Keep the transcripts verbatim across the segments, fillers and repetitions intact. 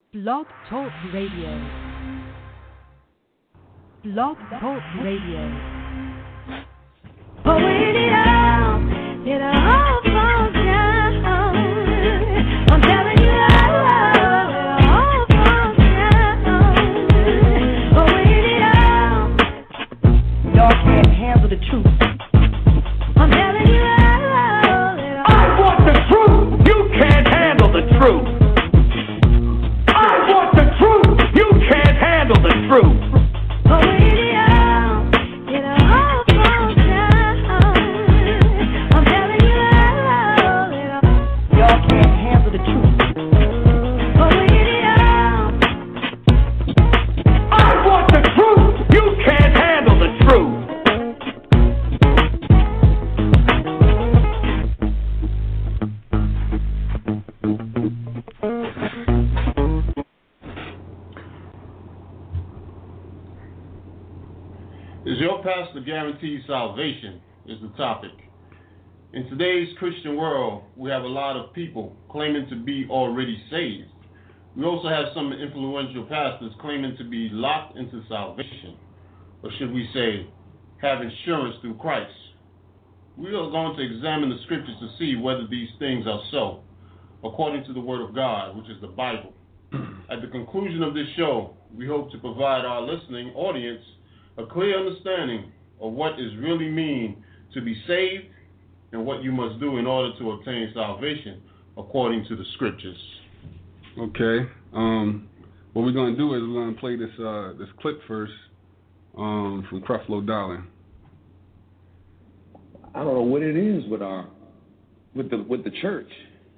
Blog Talk Radio. Blog Talk Radio. Oh, when it all, it all falls down. I'm telling you, all, it all falls down. Oh, when it all, y'all can't handle the truth. I'm telling you, all, it all. I want the truth. You can't handle the truth. I want the truth. You can't handle the truth. Oh, when it all, it all falls down. I'm telling you, all, it all. Y'all can't handle the truth. Oh, when it all. I want the truth. You can't handle the truth. Is your pastor guaranteed salvation? Is the topic. In today's Christian world, we have a lot of people claiming to be already saved. We also have some influential pastors claiming to be locked into salvation, or should we say, have insurance through Christ. We are going to examine the scriptures to see whether these things are so, according to the Word of God, which is the Bible. At the conclusion of this show, we hope to provide our listening audience a clear understanding of what it really means to be saved and what you must do in order to obtain salvation according to the scriptures. Okay. Um, what we're going to do is we're going to play this uh, this clip first um, from Creflo Dollar. I don't know what it is with our with the with the church.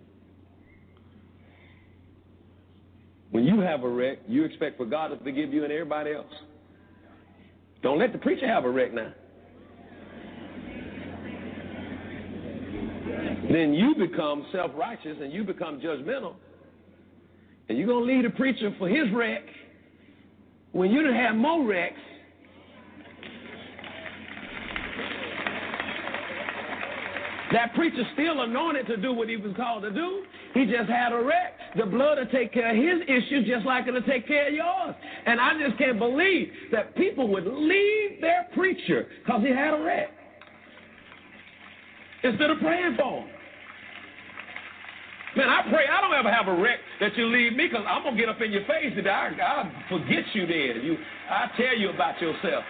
When you have a wreck, you expect for God to forgive you and everybody else. Don't let the preacher have a wreck now. Then you become self-righteous and you become judgmental. And you're going to leave the preacher for his wreck when you done have more wrecks. That preacher's still anointed to do what he was called to do. He just had a wreck. The blood will take care of his issues just like it'll take care of yours. And I just can't believe that people would leave their preacher because he had a wreck instead of praying for him. Man, I pray I don't ever have a wreck that you leave me because I'm going to get up in your face and I, I'll forget you then. You, I'll tell you about yourself.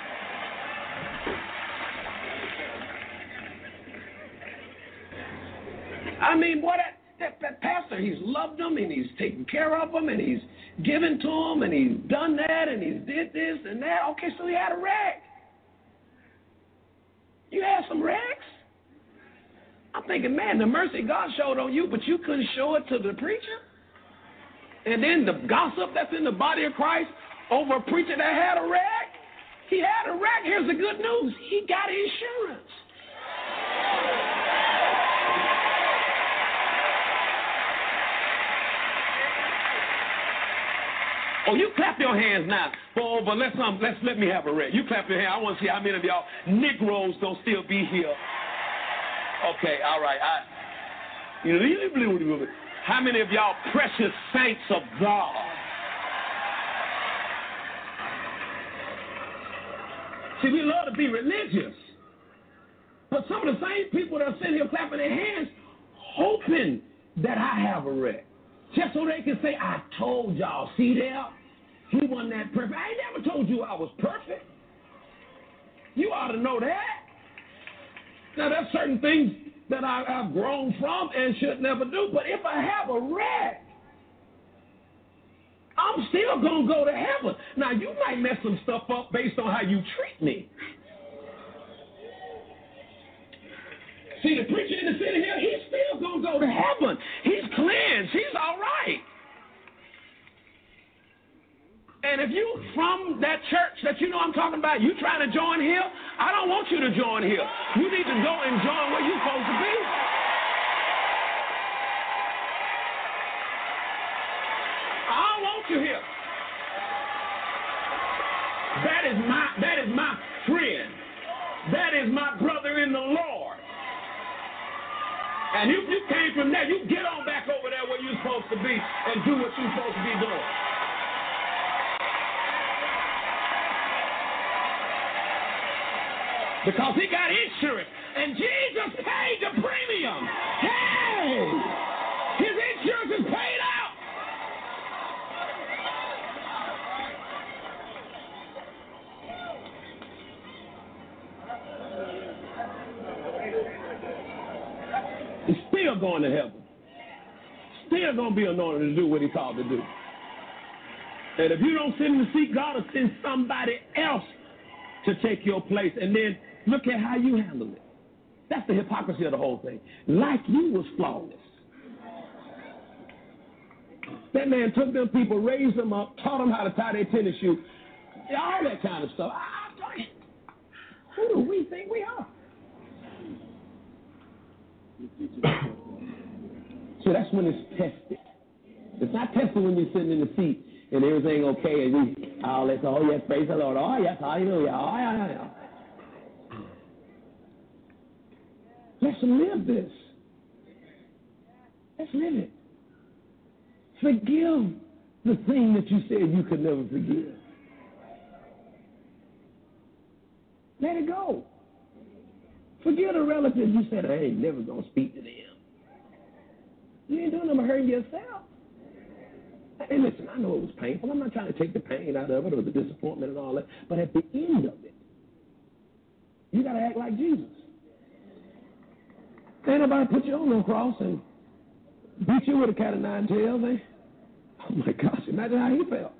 I mean, what that, that, that pastor, he's loved them and he's taken care of them and he's given to them and he's done that and he's did this and that. Okay, so he had a wreck. You had some wrecks? I'm thinking, man, the mercy God showed on you, but you couldn't show it to the preacher? And then the gossip that's in the body of Christ over a preacher that had a wreck? He had a wreck. Here's the good news. He got insurance. Oh, you clap your hands now. Oh, but let's um, let's let me have a wreck. You clap your hands. I want to see how many of y'all Negroes gonna still be here. Okay, all right. I, you know, how many of y'all precious saints of God? See, we love to be religious, but some of the same people that are sitting here clapping their hands, hoping that I have a wreck. Just so they can say, I told y'all, see there? He wasn't that perfect. I ain't never told you I was perfect. You ought to know that. Now, there's certain things that I, I've grown from and should never do, but if I have a wreck, I'm still going to go to heaven. Now, you might mess some stuff up based on how you treat me. See, the preacher in the city here, he's still going to go to heaven. He's cleansed. He's all right. And if you from that church that you know I'm talking about, you trying to join here, I don't want you to join here. You need to go and join where you're supposed to be. I don't want you here. That is my, that is my friend. That is my brother in the Lord. And if you came from there, you get on back over there where you're supposed to be and do what you're supposed to be doing. Because he got insurance, and Jesus paid the premium. Hey! His insurance is paid out. He's still going to heaven. Still going to be anointed to do what he called to do. And if you don't send him to seek God, or send somebody else to take your place, and then look at how you handle it. That's the hypocrisy of the whole thing. Like you was flawless. That man took them people, raised them up, taught them how to tie their tennis shoe, all that kind of stuff. Ah, who do we think we are? So that's when it's tested. It's not tested when you're sitting in the seat and everything okay, and we, oh, let's, oh, yes, praise the Lord. Oh, yes, hallelujah. Oh, yeah, yeah, yeah. Let's live this. Let's live it. Forgive the thing that you said you could never forgive. Let it go. Forgive the relatives you said, I ain't never going to speak to them. You ain't doing them but hurting yourself. And listen, I know it was painful. I'm not trying to take the pain out of it or the disappointment and all that. But at the end of it, you got to act like Jesus. Ain't nobody put you on no cross and beat you with a cat of nine tails, eh? Oh, my gosh, imagine how he felt.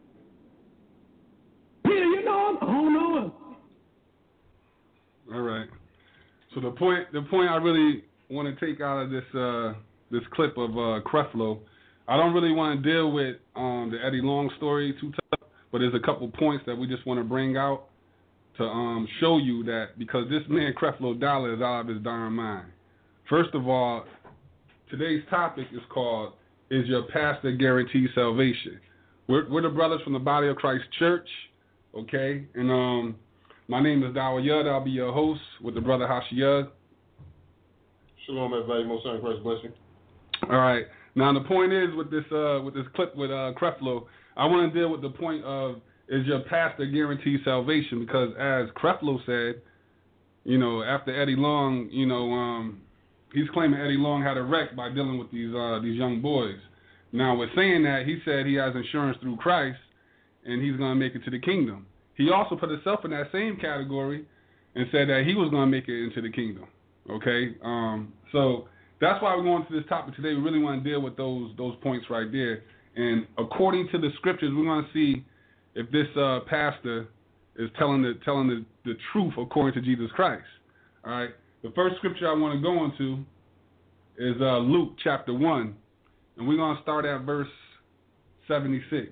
Peter, you know him? I don't know him. All right. So the point the point I really want to take out of this uh, this clip of uh, Creflo, I don't really want to deal with um, the Eddie Long story too tough, but there's a couple points that we just want to bring out to um, show you that because this man Creflo Dollar is out of his darn mind. First of all, today's topic is called, Is Your Pastor Guaranteed Salvation? We're, we're the brothers from the Body of Christ Church, okay? And um, my name is Dawa Yud. I'll be your host with the brother Hashiyud. Shalom, everybody. Most High Christ bless you. All right. Now, the point is with this uh, with this clip with uh, Creflo, I want to deal with the point of, is your pastor guaranteed salvation? Because as Creflo said, you know, after Eddie Long, you know, um, he's claiming Eddie Long had a wreck by dealing with these uh, these young boys. Now, with saying that, he said he has insurance through Christ, and he's going to make it to the kingdom. He also put himself in that same category and said that he was going to make it into the kingdom. Okay? Um, so that's why we're going to this topic today. We really want to deal with those those points right there. And according to the scriptures, we're going to see if this uh, pastor is telling the telling the, the truth according to Jesus Christ. All right? The first scripture I want to go into is uh, Luke chapter one, and we're going to start at verse seventy-six.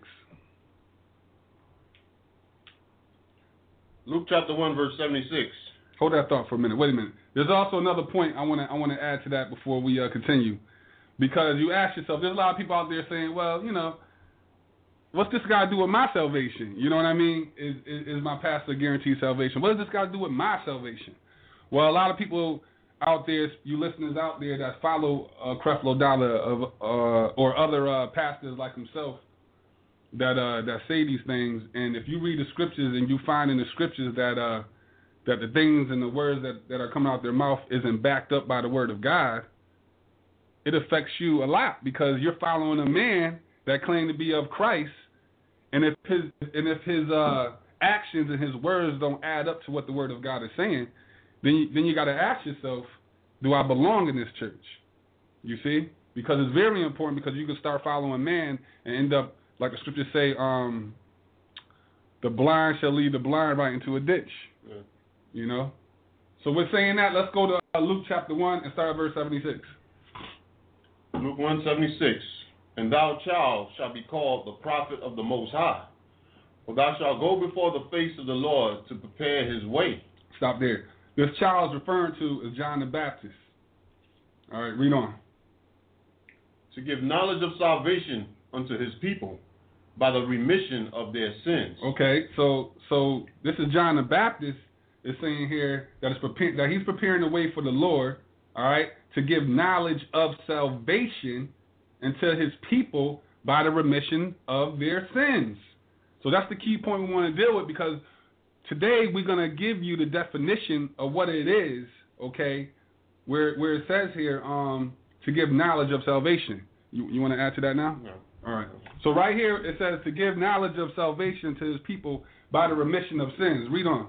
Luke chapter one, verse seventy-six. Hold that thought for a minute. Wait a minute. There's also another point I want to I want to add to that before we uh, continue, because you ask yourself, there's a lot of people out there saying, well, you know, what's this guy do with my salvation? You know what I mean? Is is, is my pastor guaranteed salvation? What does this guy do with my salvation? Well, a lot of people out there, you listeners out there that follow uh, Creflo Dollar of, uh, or other uh, pastors like himself that uh, that say these things, and if you read the scriptures and you find in the scriptures that uh, that the things and the words that, that are coming out their mouth isn't backed up by the word of God, it affects you a lot because you're following a man that claimed to be of Christ, and if his and if his uh, actions and his words don't add up to what the word of God is saying, then you, then you got to ask yourself, do I belong in this church? You see? Because it's very important, because you can start following man and end up, like the scriptures say, um, the blind shall lead the blind right into a ditch. Yeah. You know? So we're saying that. Let's go to uh, Luke chapter one and start at verse seventy-six. Luke one, seventy-six. And thou, child, shalt be called the prophet of the Most High. For thou shalt go before the face of the Lord to prepare his way. Stop there. This child is referring to is John the Baptist. All right, read on. To give knowledge of salvation unto his people by the remission of their sins. Okay, so so this is John the Baptist is saying here that, it's prepar- that he's preparing the way for the Lord, all right, to give knowledge of salvation unto his people by the remission of their sins. So that's the key point we want to deal with, because today we're going to give you the definition of what it is, okay, where where it says here, um, to give knowledge of salvation. You, you want to add to that now? No. All right. So right here it says to give knowledge of salvation to his people by the remission of sins. Read on.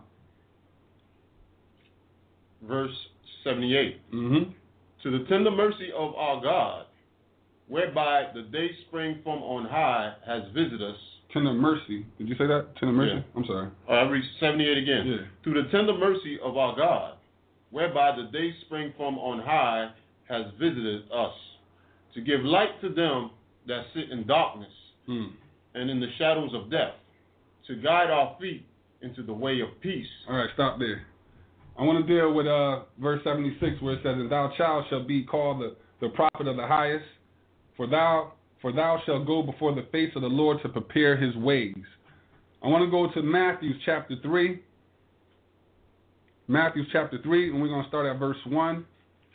Verse seventy-eight. Mm-hmm. To the tender mercy of our God, whereby the day spring from on high has visited us. Tender mercy. Did you say that? Tender mercy? Yeah. I'm sorry. Uh, I read seventy-eight again. Yeah. To the tender mercy of our God, whereby the day spring from on high has visited us, to give light to them that sit in darkness Mm. and in the shadows of death, to guide our feet into the way of peace. All right, stop there. I want to deal with uh, verse seventy-six, where it says, "And thou, child, shalt be called the, the prophet of the highest, for thou for thou shalt go before the face of the Lord to prepare his ways." I want to go to Matthew chapter three. Matthew chapter three, and we're going to start at verse one.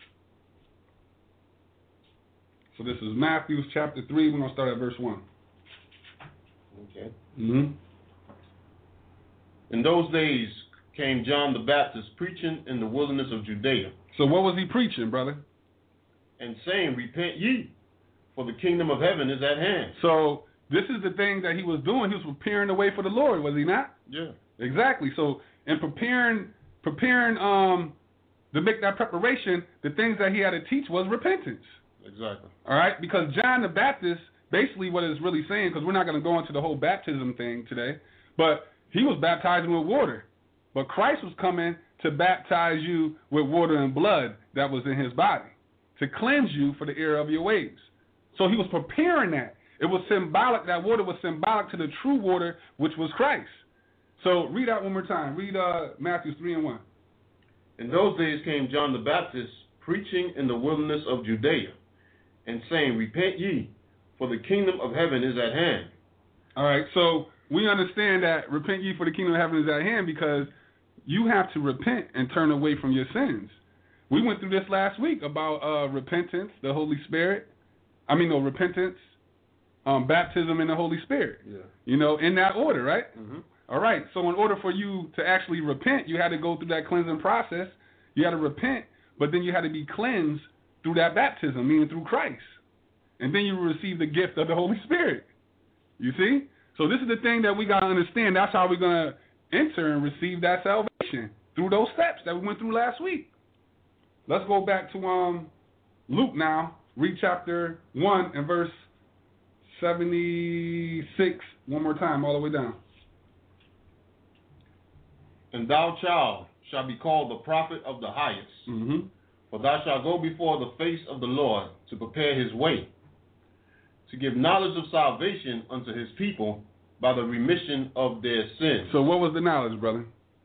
So this is Matthew chapter three. We're going to start at verse one. Okay. Mm-hmm. In those days came John the Baptist preaching in the wilderness of Judea, So what was he preaching, brother? and saying, Repent ye, for the kingdom of heaven is at hand. So this is the thing that he was doing. He was preparing the way for the Lord, was he not? Yeah. Exactly. So in preparing, preparing um, to make that preparation, the things that he had to teach was repentance. Exactly. All right, because John the Baptist, basically what it's really saying, because we're not going to go into the whole baptism thing today, but he was baptizing with water. But Christ was coming to baptize you with water and blood that was in his body, to cleanse you for the error of your ways. So he was preparing that. It was symbolic, that water was symbolic to the true water, which was Christ. So read that one more time. Read uh, Matthew three and one. In those days came John the Baptist preaching in the wilderness of Judea, and saying, Repent ye, for the kingdom of heaven is at hand. All right, so we understand that repent ye for the kingdom of heaven is at hand, because you have to repent and turn away from your sins. We went through this last week about uh, repentance, the Holy Spirit. I mean, no, repentance, um, baptism in the Holy Spirit. Yeah. You know, in that order, right? Mm-hmm. All right, so in order for you to actually repent, you had to go through that cleansing process. You had to repent, but then you had to be cleansed through that baptism, meaning through Christ. And then you receive the gift of the Holy Spirit. You see? So this is the thing that we got to understand. That's how we're going to enter and receive that salvation, through those steps that we went through last week. Let's go back to um, Luke now. Read chapter one and verse seventy-six one more time, all the way down. And thou, child, shalt be called the prophet of the highest. Mm-hmm. For thou shalt go before the face of the Lord to prepare his way, to give knowledge of salvation unto his people by the remission of their sins. So what was the knowledge, brother?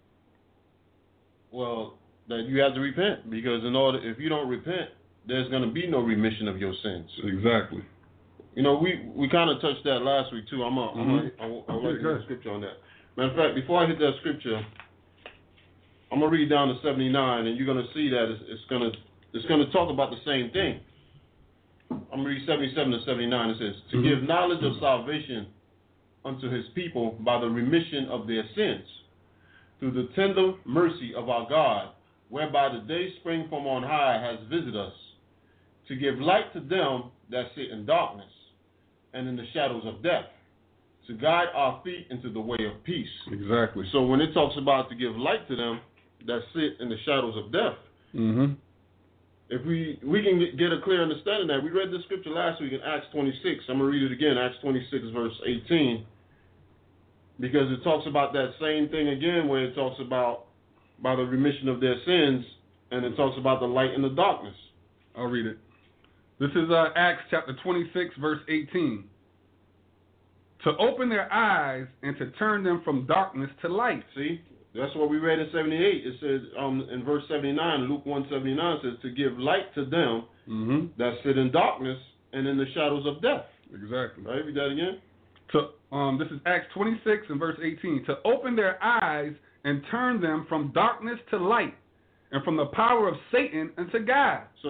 Well, that you have to repent, because in order, if you don't repent, there's going to be no remission of your sins. Exactly. You know, we, we kind of touched that last week too. I'm a, Mm-hmm. I'm a, I would like to read the scripture on that. Matter of fact, before I hit that scripture, I'm gonna read down to seventy-nine, and you're gonna see that it's, it's gonna it's gonna talk about the same thing. I'm gonna read seventy-seven to seventy-nine. It says, "To Mm-hmm. give knowledge of salvation unto his people by the remission of their sins, through the tender mercy of our God, whereby the day spring from on high has visited us, to give light to them that sit in darkness and in the shadows of death, to guide our feet into the way of peace." Exactly. So when it talks about to give light to them that sit in the shadows of death, Mm-hmm. if we we can get a clear understanding of that. We read this scripture last week in Acts twenty-six. I'm going to read it again, Acts twenty-six, verse eighteen, because it talks about that same thing again, where it talks about by the remission of their sins, and it talks about the light in the darkness. I'll read it. This is uh, Acts chapter twenty-six, verse eighteen. To open their eyes and to turn them from darkness to light. See, that's what we read in seventy-eight. It says um, in verse seventy-nine, Luke one seventy-nine says, to give light to them Mm-hmm. that sit in darkness and in the shadows of death. Exactly. Right? Read that again. To um, this is Acts twenty-six and verse eighteen. To open their eyes and turn them from darkness to light, and from the power of Satan unto God. So that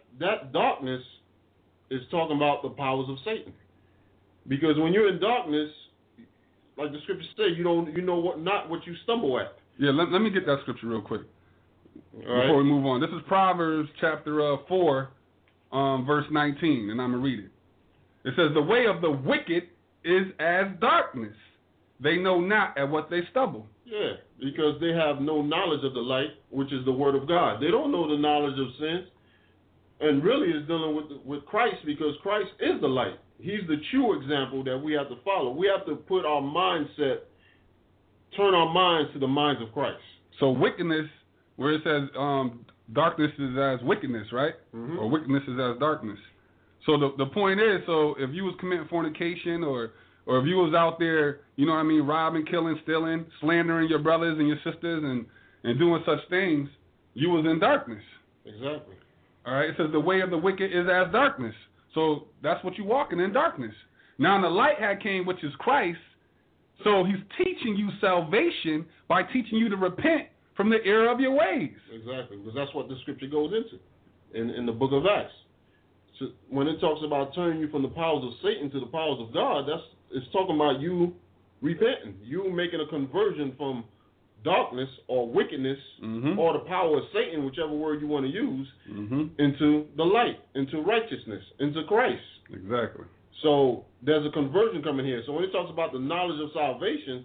that darkness is talking about the powers of Satan. Because when you're in darkness, like the scriptures say, you don't you know what not what you stumble at. Yeah, let, let me get that scripture real quick All before right? we move on. This is Proverbs chapter uh, four, um, verse nineteen, and I'm going to read it. It says, the way of the wicked is as darkness. They know not at what they stumble. Yeah, because they have no knowledge of the light, which is the word of God. They don't know the knowledge of sins. And really is dealing with with Christ, because Christ is the light. He's the true example that we have to follow. We have to put our mindset, turn our minds to the minds of Christ. So wickedness, where it says um, darkness is as wickedness, right? Mm-hmm. Or wickedness is as darkness. So the the point is, so if you was committing fornication, or or if you was out there, you know what I mean, robbing, killing, stealing, slandering your brothers and your sisters, and, and doing such things, you was in darkness. Exactly. All right, it says the way of the wicked is as darkness. So that's what you're walking in, darkness. Now the light had came, which is Christ. So he's teaching you salvation by teaching you to repent from the error of your ways. Exactly, because that's what the scripture goes into in, in the book of Acts. So when it talks about turning you from the powers of Satan to the powers of God, that's it's talking about you repenting, you making a conversion from darkness or wickedness Mm-hmm. or the power of Satan, whichever word you want to use, Mm-hmm. into the light, into righteousness, into Christ. Exactly. So there's a conversion coming here. So when it talks about the knowledge of salvation,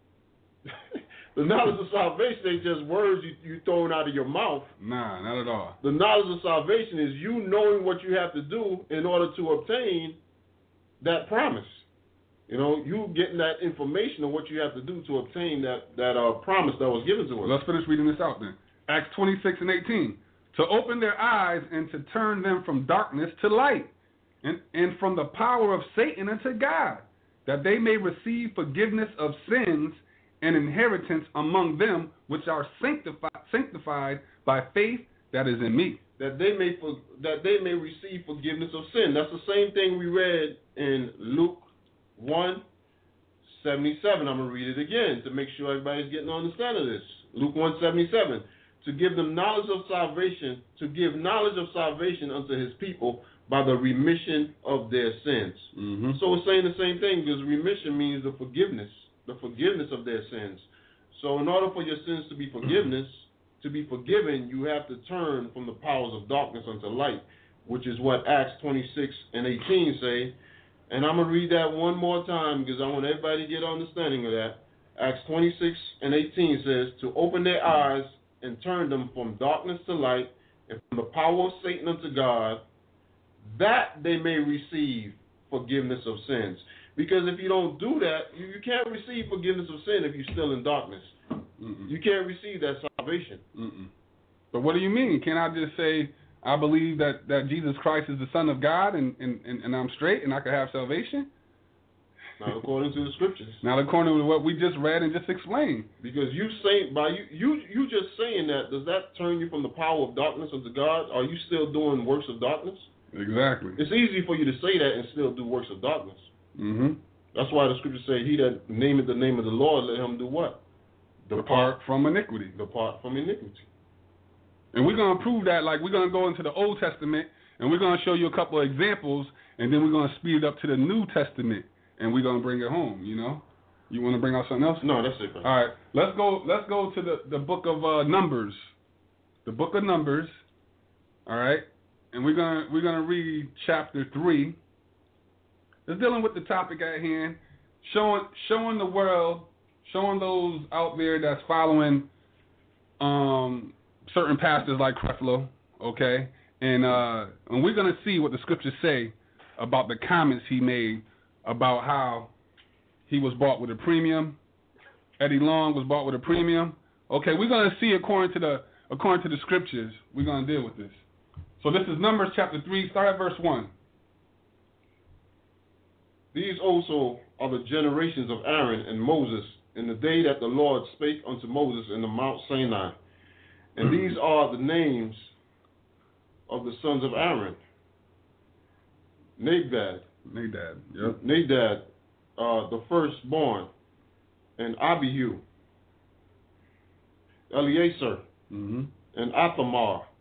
the knowledge of salvation ain't just words you, you throwing out of your mouth. Nah, not at all. The knowledge of salvation is you knowing what you have to do in order to obtain that promise. You know, you getting that information of what you have to do to obtain that, that uh, promise that was given to us. Let's finish reading this out then. Acts twenty-six and eighteen. To open their eyes and to turn them from darkness to light, and, and from the power of Satan unto God, that they may receive forgiveness of sins and inheritance among them which are sanctified, sanctified by faith that is in me. That they may for, that they may receive forgiveness of sin. That's the same thing we read in Luke one seventy-seven. I'm going to read it again to make sure everybody's getting an understanding of this. Luke one seventy-seven. To give them knowledge of salvation, to give knowledge of salvation unto his people by the remission of their sins. Mm-hmm. So it's saying the same thing, because remission means the forgiveness, the forgiveness of their sins. So in order for your sins to be forgiveness, to be forgiven, you have to turn from the powers of darkness unto light, which is what Acts twenty-six and eighteen say. And I'm going to read that one more time because I want everybody to get an understanding of that. Acts twenty-six and eighteen says, to open their eyes and turn them from darkness to light and from the power of Satan unto God, that they may receive forgiveness of sins. Because if you don't do that, you, you can't receive forgiveness of sin if you're still in darkness. Mm-mm. You can't receive that salvation. Mm-mm. But what do you mean? Can I just say, I believe that, that Jesus Christ is the Son of God and, and, and, and I'm straight and I can have salvation? Not according to the scriptures. Not according to what we just read and just explained. Because you saying by you you you just saying that, does that turn you from the power of darkness unto God? Are you still doing works of darkness? Exactly. It's easy for you to say that and still do works of darkness. Mm-hmm. That's why the scriptures say, he that nameth the name of the Lord, let him do what? Depart from iniquity. Depart from iniquity. And we're going to prove that, like we're going to go into the Old Testament, and we're going to show you a couple of examples, and then we're going to speed it up to the New Testament, and we're going to bring it home, you know? You want to bring out something else? No, that's it. Man. All right, let's go Let's go to the, the book of uh, Numbers. The book of Numbers, all right? And we're going to we're gonna read chapter three. It's dealing with the topic at hand, showing showing the world, showing those out there that's following um, certain pastors like Creflo, okay? And uh, and we're going to see what the scriptures say about the comments he made about how he was bought with a premium. Eddie Long was bought with a premium. Okay, we're going to see according to the according to the scriptures. We're going to deal with this. So this is Numbers chapter three, start at verse one. These also are the generations of Aaron and Moses in the day that the Lord spake unto Moses in the Mount Sinai. And these are the names of the sons of Aaron. Nadab. Nadab, yep. Nadab, uh, the firstborn, and Abihu, Eleazar, Mm-hmm. and Athamar,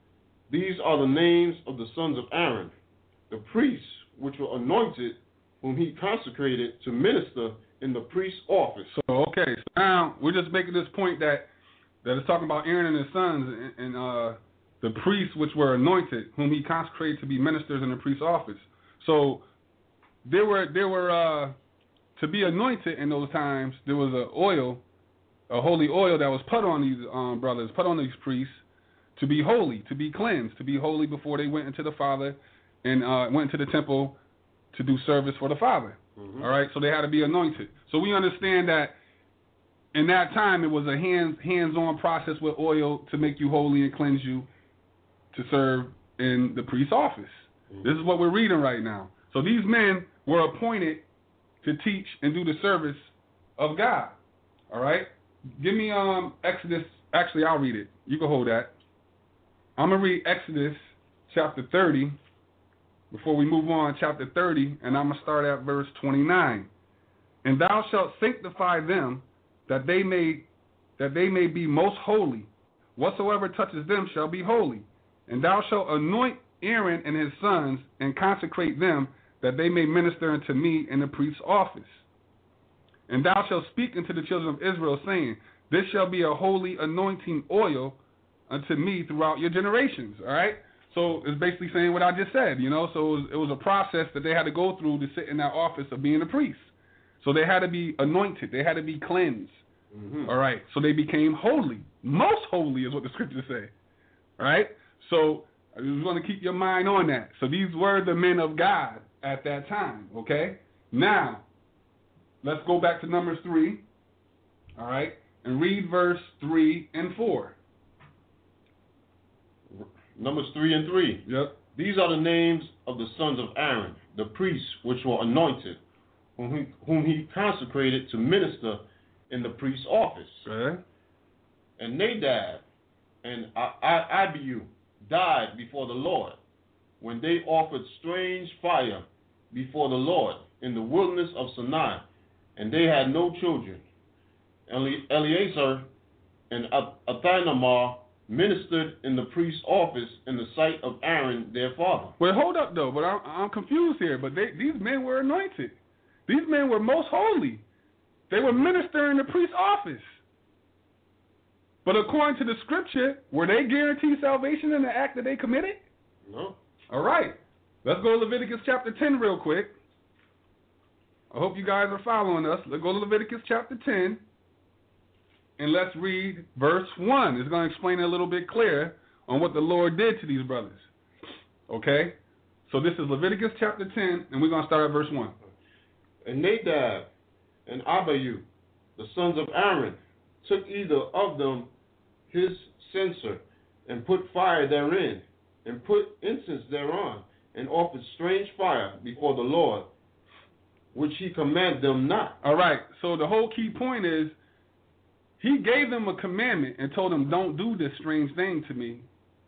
These are the names of the sons of Aaron, the priests which were anointed, whom he consecrated to minister in the priest's office. So, okay, so now we're just making this point that that is talking about Aaron and his sons and, and uh, the priests which were anointed, whom he consecrated to be ministers in the priest's office. So there were there were uh, to be anointed in those times. There was a oil, a holy oil that was put on these um, brothers, put on these priests to be holy, to be cleansed, to be holy before they went into the Father and uh, went into the temple to do service for the Father. Mm-hmm. All right, so they had to be anointed. So we understand that in that time it was a hands hands-on process with oil to make you holy and cleanse you to serve in the priest's office. Mm-hmm. This is what we're reading right now. So these men were appointed to teach and do the service of God. All right, give me um Exodus. Actually, I'll read it. You can hold that. I'm gonna read Exodus chapter thirty. Before we move on, chapter thirty, and I'm going to start at verse twenty-nine. And thou shalt sanctify them, that they may that they may be most holy. Whatsoever touches them shall be holy. And thou shalt anoint Aaron and his sons, and consecrate them, that they may minister unto me in the priest's office. And thou shalt speak unto the children of Israel, saying, This shall be a holy anointing oil unto me throughout your generations. All right? So it's basically saying what I just said, you know. So it was, it was a process that they had to go through to sit in that office of being a priest. So they had to be anointed. They had to be cleansed. Mm-hmm. All right. So they became holy. Most holy is what the scriptures say. All right. So I just want to keep your mind on that. So these were the men of God at that time. Okay. Now, let's go back to Numbers three. All right. And read verse three and four. Numbers three and three. Yep. These are the names of the sons of Aaron, the priests which were anointed, whom he, whom he consecrated to minister in the priest's office. Okay. And Nadab and Abihu died before the Lord when they offered strange fire before the Lord in the wilderness of Sinai, and they had no children. Eli- Eleazar and Athinamar ministered in the priest's office in the sight of Aaron, their father. Well, hold up, though. But I'm, I'm confused here. But they, these men were anointed. These men were most holy. They were ministering in the priest's office. But according to the scripture, were they guaranteed salvation in the act that they committed? No. All right. Let's go to Leviticus chapter ten real quick. I hope you guys are following us. Let's go to Leviticus chapter ten. And let's read verse one. It's going to explain it a little bit clearer on what the Lord did to these brothers. Okay? So this is Leviticus chapter ten, and we're going to start at verse one. And Nadab and Abihu, the sons of Aaron, took either of them his censer, and put fire therein, and put incense thereon, and offered strange fire before the Lord, which he commanded them not. All right. So the whole key point is, he gave them a commandment and told them, don't do this strange thing to me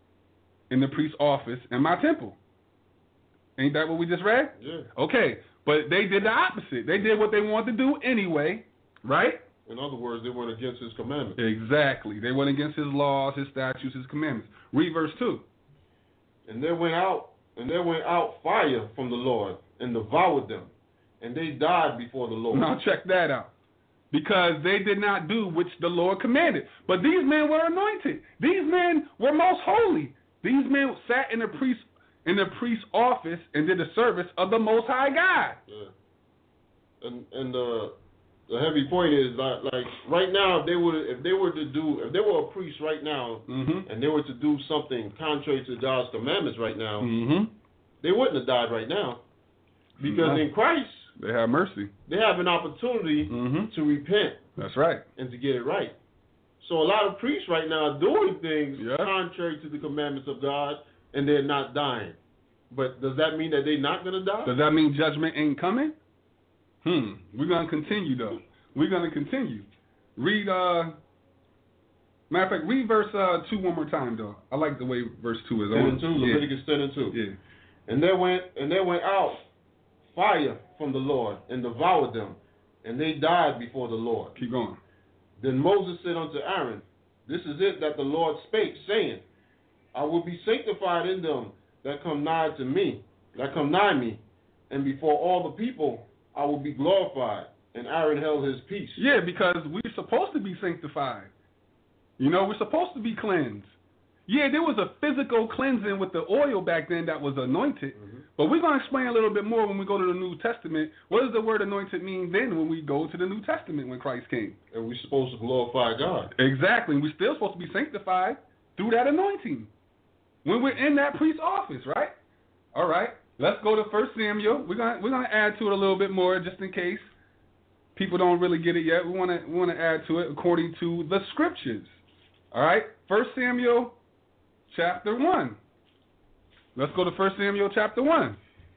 in the priest's office in my temple. Ain't that what we just read? Yeah. Okay, but they did the opposite. They did what they wanted to do anyway, right? In other words, they went against his commandments. Exactly. They went against his laws, his statutes, his commandments. Read verse two. And there went out, and there went out fire from the Lord and devoured them, and they died before the Lord. Now check that out. Because they did not do which the Lord commanded. But these men were anointed. These men were most holy. These men sat in the priest in the priest's office and did the service of the Most High God. Yeah. And and uh, the heavy point is that, like right now, if they were if they were to do if they were a priest right now, mm-hmm. and they were to do something contrary to God's commandments right now, mm-hmm. they wouldn't have died right now, because mm-hmm. in Christ they have mercy. They have an opportunity mm-hmm. to repent. That's right. And to get it right. So a lot of priests right now are doing things yeah. contrary to the commandments of God, and they're not dying. But does that mean that they're not going to die? Does that mean judgment ain't coming? Hmm. We're going to continue, though. We're going to continue. Read, uh, matter of fact, read verse uh, two one more time, though. I like the way verse two is. ten and two, Leviticus yeah. ten and two. Yeah. And there went, and there went out fire from the Lord and devoured them, and they died before the Lord. Keep going. Then Moses said unto Aaron, This is it that the Lord spake, saying, I will be sanctified in them that come nigh to me, that come nigh me, and before all the people I will be glorified. And Aaron held his peace. Yeah, because we're supposed to be sanctified. You know, we're supposed to be cleansed. Yeah, there was a physical cleansing with the oil back then that was anointed. Mm-hmm. But we're going to explain a little bit more when we go to the New Testament. What does the word anointed mean then when we go to the New Testament when Christ came? And we're supposed to glorify God. Exactly. We're still supposed to be sanctified through that anointing when we're in that priest's office, right? All right. Let's go to First Samuel. We're going we're going to add to it a little bit more just in case people don't really get it yet. We want to we want to add to it according to the scriptures. All right? First Samuel chapter one. Let's go to First Samuel chapter one.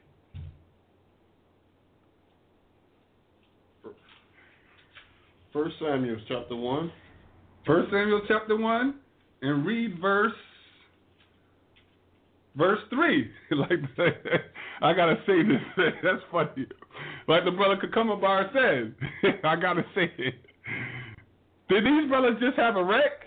First Samuel chapter one. First Samuel chapter one, and read verse verse three. Like I gotta say this. That's funny. Like the brother Kakuma Bar said. I gotta say it. Did these brothers just have a wreck?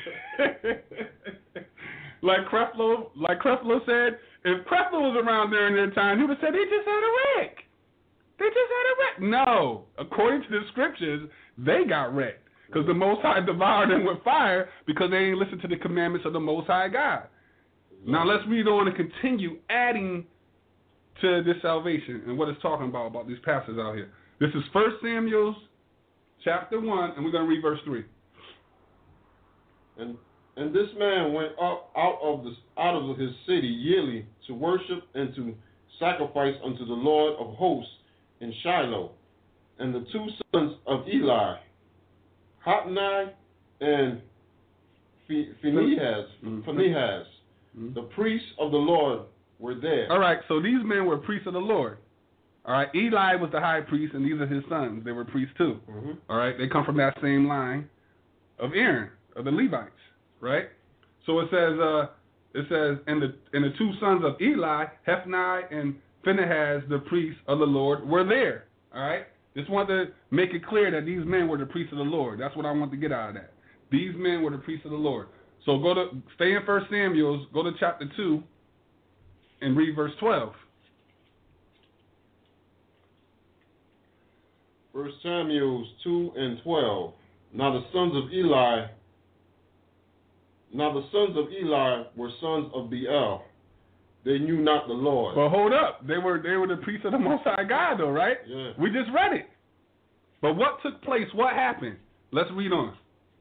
Like Creflo, like Creflo said, if Creflo was around during their time, he would have said they just had a wreck. They just had a wreck. No, according to the scriptures, they got wrecked because the Most High devoured them with fire because they ain't listened to the commandments of the Most High God. Now let's read on and continue adding to this salvation and what it's talking about about these pastors out here. This is First Samuel chapter one, and we're going to read verse three. And and this man went up out of the out of his city yearly to worship and to sacrifice unto the Lord of hosts in Shiloh. And the two sons of Eli, Hophni and Phinehas, mm-hmm. Phinehas, mm-hmm. the priests of the Lord, were there. All right, so these men were priests of the Lord. All right, Eli was the high priest, and these are his sons. They were priests too. Mm-hmm. All right, they come from that same line of Aaron, of the Levites. Right? So it says, uh, it says, and the and the two sons of Eli, Hophni and Phinehas, the priests of the Lord, were there. All right? Just wanted to make it clear that these men were the priests of the Lord. That's what I want to get out of that. These men were the priests of the Lord. So go to stay in First Samuel, go to chapter two, and read verse twelve. First Samuel two and twelve. Now the sons of Eli. Now the sons of Eli were sons of Beel. They knew not the Lord. Well, hold up. They were they were the priests of the Most High God, though, right? Yeah. We just read it. But what took place? What happened? Let's read on.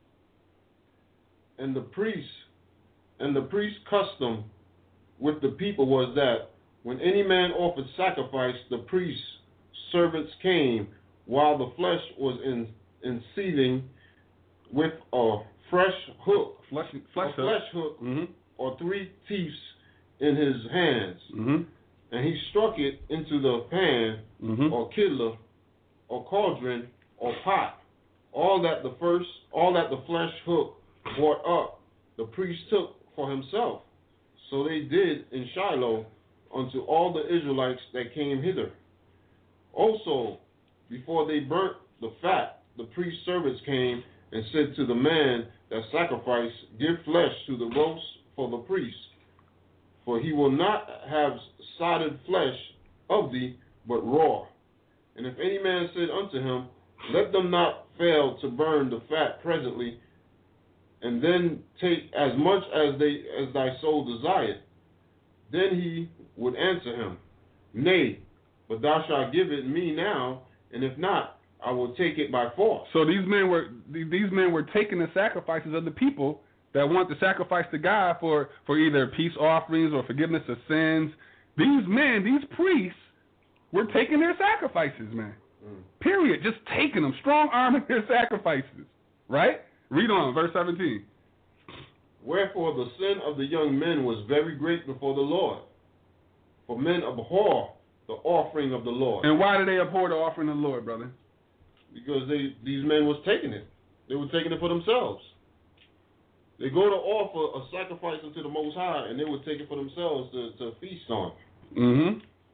And the priest, and the priest's custom with the people was that when any man offered sacrifice, the priest's servants came while the flesh was in in seething with a fresh hook, flesh, flesh a flesh hook, hook mm-hmm. or three teeth in his hands, mm-hmm. and he struck it into the pan, mm-hmm. or kidler, or cauldron, or pot. All that the first, all that the flesh hook brought up, the priest took for himself. So they did in Shiloh unto all the Israelites that came hither. Also, before they burnt the fat, the priest's servants came and said to the man that sacrificed, give flesh to the roast for the priest, for he will not have sodded flesh of thee, but raw. And if any man said unto him, let them not fail to burn the fat presently, and then take as much as they as thy soul desired, then he would answer him, nay, but thou shalt give it me now, and if not, I will take it by force. So these men were these men were taking the sacrifices of the people that want to sacrifice to God for, for either peace offerings or forgiveness of sins. These men, these priests, were taking their sacrifices, man. Mm. Period. Just taking them, strong arming their sacrifices. Right? Read on, verse seventeen. Wherefore the sin of the young men was very great before the Lord. For men abhor the offering of the Lord. And why did they abhor the offering of the Lord, brother? Because they these men was taking it. They were taking it for themselves. They go to offer a sacrifice unto the Most High, and they would take it for themselves to, to feast on. Mm-hmm.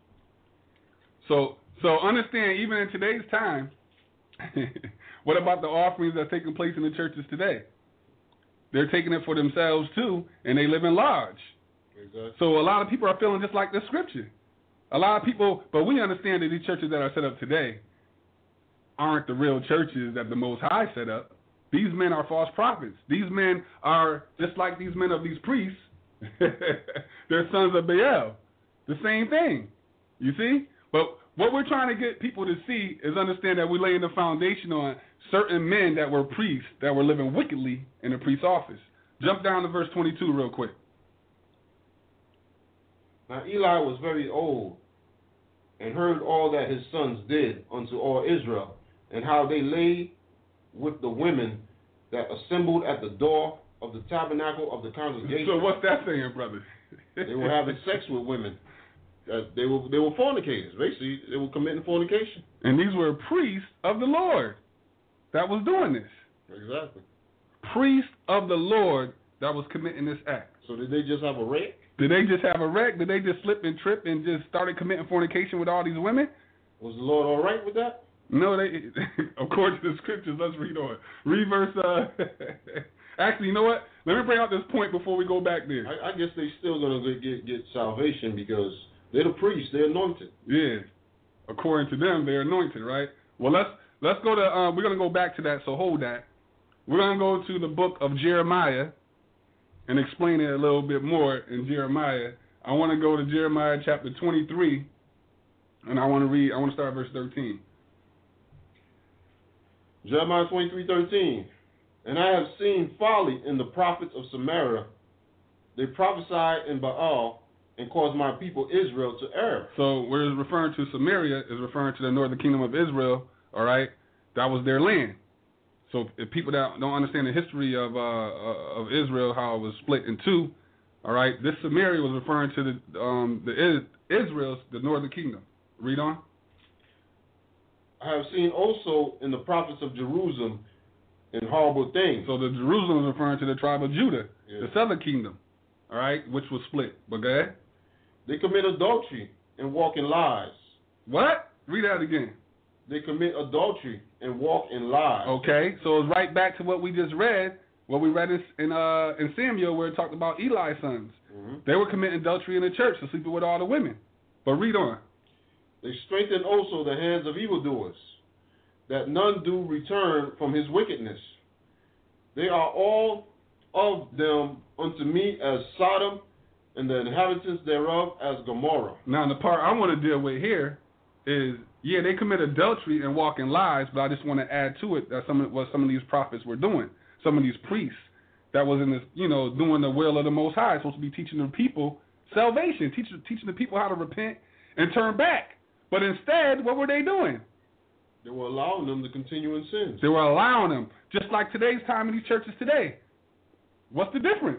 So, so understand, even in today's time, what about the offerings that are taking place in the churches today? they're taking it for themselves too, and they live in large. Exactly. So a lot of people are feeling just like the scripture. A lot of people, but we understand that these churches that are set up today aren't the real churches that the Most High set up. These men are false prophets. These men are just like these men of these priests. They're sons of Baal. The same thing. You see? But what we're trying to get people to see is understand that we're laying the foundation on certain men that were priests that were living wickedly in the priest's office. Jump down to verse twenty-two real quick. Now Eli was very old, and heard all that his sons did unto all Israel, and how they lay with the women that assembled at the door of the tabernacle of the congregation. So what's that saying, brother? They were having sex with women. Uh, they were they were fornicators. Basically, they were committing fornication. And these were priests of the Lord that was doing this. Exactly. Priests of the Lord that was committing this act. So did they just have a wreck? Did they just have a wreck? Did they just slip and trip and just started committing fornication with all these women? Was the Lord all right with that? No, they. According to the scriptures, let's read on. Read verse. Uh, actually, you know what? Let me bring out this point before we go back there. I, I guess they still gonna get, get get salvation because they're the priests. They're anointed. Yeah. According to them, they're anointed, right? Well, let's let's go to. Uh, we're gonna go back to that. So hold that. We're gonna go to the book of Jeremiah and explain it a little bit more in Jeremiah. I want to go to Jeremiah chapter twenty-three, and I want to read. I want to start verse thirteen. Jeremiah twenty-three thirteen. And I have seen folly in the prophets of Samaria. They prophesied in Baal and caused my people Israel to err. So we're referring to Samaria is referring to the northern kingdom of Israel, all right? That was their land. So if people that don't understand the history of uh, of Israel, how it was split in two, all right, this Samaria was referring to the um, the Israel's, the northern kingdom. Read on. I have seen also in the prophets of Jerusalem in horrible things. So the Jerusalem is referring to the tribe of Judah, Yeah. the southern kingdom, all right, which was split. But go ahead. They commit adultery and walk in lies. What? Read that again. They commit adultery and walk in lies. Okay, so it's right back to what we just read, what we read in in, uh, in Samuel where it talked about Eli's sons. Mm-hmm. They were committing adultery in the church and sleeping with all the women. But read on. They strengthen also the hands of evildoers, that none do return from his wickedness. They are all of them unto me as Sodom, and the inhabitants thereof as Gomorrah. Now, the part I want to deal with here is, yeah, they commit adultery and walk in lies, but I just want to add to it that some of what some of these prophets were doing, some of these priests that was in this, you know, doing the will of the Most High, supposed to be teaching the people salvation, teach, teaching the people how to repent and turn back. But instead, what were they doing? They were allowing them to continue in sins. They were allowing them, just like today's time in these churches today. What's the difference?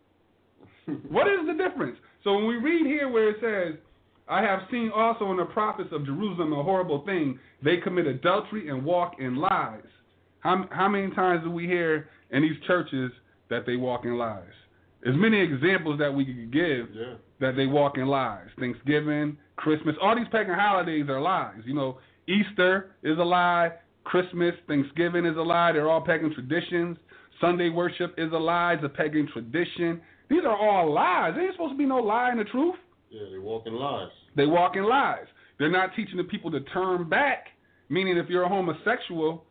What is the difference? So when we read here where it says, I have seen also in the prophets of Jerusalem a horrible thing. They commit adultery and walk in lies. How, how many times do we hear in these churches that they walk in lies? There's many examples that we could give Yeah. that they walk in lies. Thanksgiving, Christmas, all these pagan holidays are lies. You know, Easter is a lie. Christmas, Thanksgiving is a lie. They're all pagan traditions. Sunday worship is a lie. It's a pagan tradition. These are all lies. There ain't supposed to be no lie in the truth. Yeah, they walk in lies. They walk in lies. They're not teaching the people to turn back, meaning if you're a homosexual,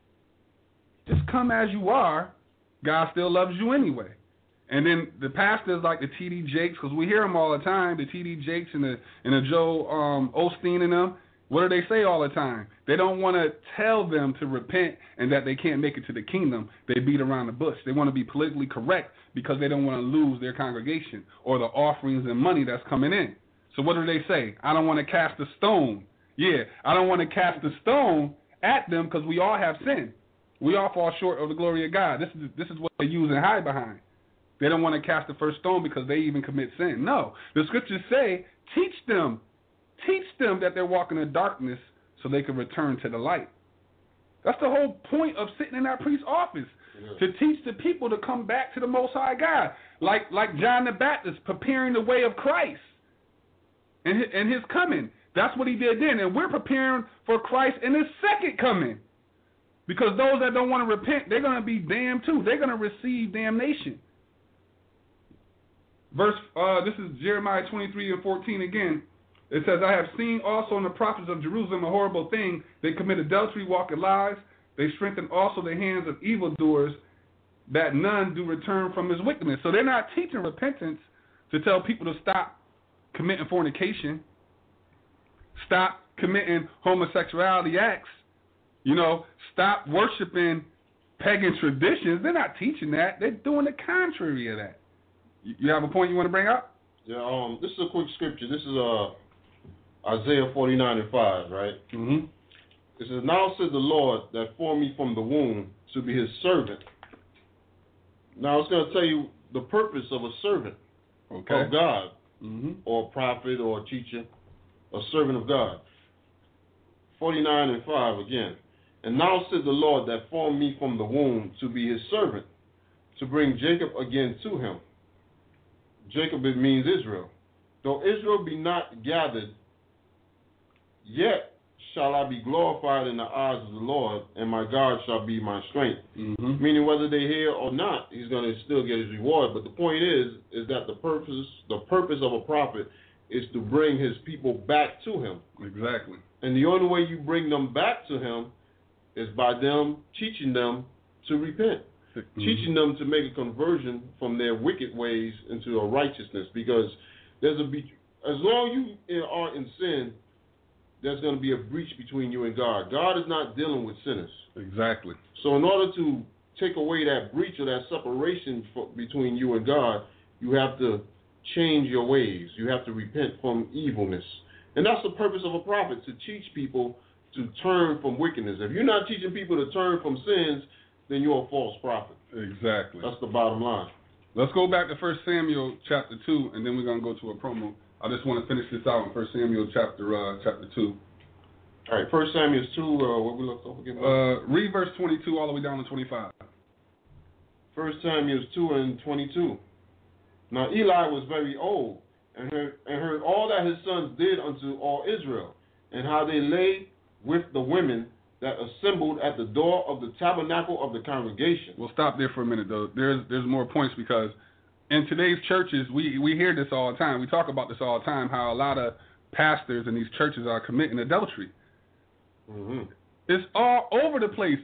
just come as you are. God still loves you anyway. And then the pastors like the T D Jakes, because we hear them all the time, the T D Jakes and the and the Joe um, Osteen and them, what do they say all the time? They don't want to tell them to repent and that they can't make it to the kingdom. They beat around the bush. They want to be politically correct because they don't want to lose their congregation or the offerings and money that's coming in. So what do they say? I don't want to cast a stone. Yeah, I don't want to cast a stone at them because we all have sin. We all fall short of the glory of God. This is this is what they use and hide behind. They don't want to cast the first stone because they even commit sin. No, the scriptures say, teach them. Teach them that they're walking in darkness so they can return to the light. That's the whole point of sitting in that priest's office, yeah. To teach the people to come back to the Most High God, like like John the Baptist preparing the way of Christ and his, and his coming. That's what he did then, and we're preparing for Christ in his second coming. Because those that don't want to repent, they're going to be damned too. They're going to receive damnation. Verse, uh, this is Jeremiah twenty-three and fourteen again. It says, I have seen also in the prophets of Jerusalem a horrible thing. They commit adultery, walk in lies. They strengthen also the hands of evildoers, that none do return from his wickedness. So they're not teaching repentance to tell people to stop committing fornication, stop committing homosexuality acts, you know, stop worshiping pagan traditions. They're not teaching that. They're doing the contrary of that. You have a point you want to bring up? Yeah, um, this is a quick scripture. This is uh, Isaiah forty-nine and five, right? Mm-hmm. It says, now said the Lord that formed me from the womb to be his servant. Now it's going to tell you the purpose of a servant okay. of God, mm-hmm. or a prophet or a teacher, a servant of God. forty-nine and five again. And now said the Lord that formed me from the womb to be his servant, to bring Jacob again to him. Jacob, it means Israel. Though Israel be not gathered, yet shall I be glorified in the eyes of the Lord, and my God shall be my strength. Mm-hmm. Meaning whether they hear or not, he's going to still get his reward. But the point is, is that the purpose, the purpose of a prophet is to bring his people back to him. Exactly. And the only way you bring them back to him is by them teaching them to repent. Mm-hmm. Teaching them to make a conversion from their wicked ways into a righteousness, because there's a be- as long as you are in sin, there's going to be a breach between you and God. God is not dealing with sinners. Exactly. So in order to take away that breach or that separation for, between you and God, you have to change your ways. You have to repent from evilness, and that's the purpose of a prophet, to teach people to turn from wickedness. If you're not teaching people to turn from sins, then you're a false prophet. Exactly. That's the bottom line. Let's go back to First Samuel chapter two, and then we're going to go to a promo. I just want to finish this out in First Samuel chapter uh, chapter two. All right, First Samuel two, uh, what we looked up again? Uh, read verse twenty-two all the way down to twenty-five. First Samuel two and twenty-two. Now Eli was very old, and heard, and heard all that his sons did unto all Israel, and how they lay with the women that assembled at the door of the tabernacle of the congregation. We'll stop there for a minute, though. There's there's more points, because in today's churches, we, we hear this all the time. We talk about this all the time, how a lot of pastors in these churches are committing adultery. Mm-hmm. It's all over the place.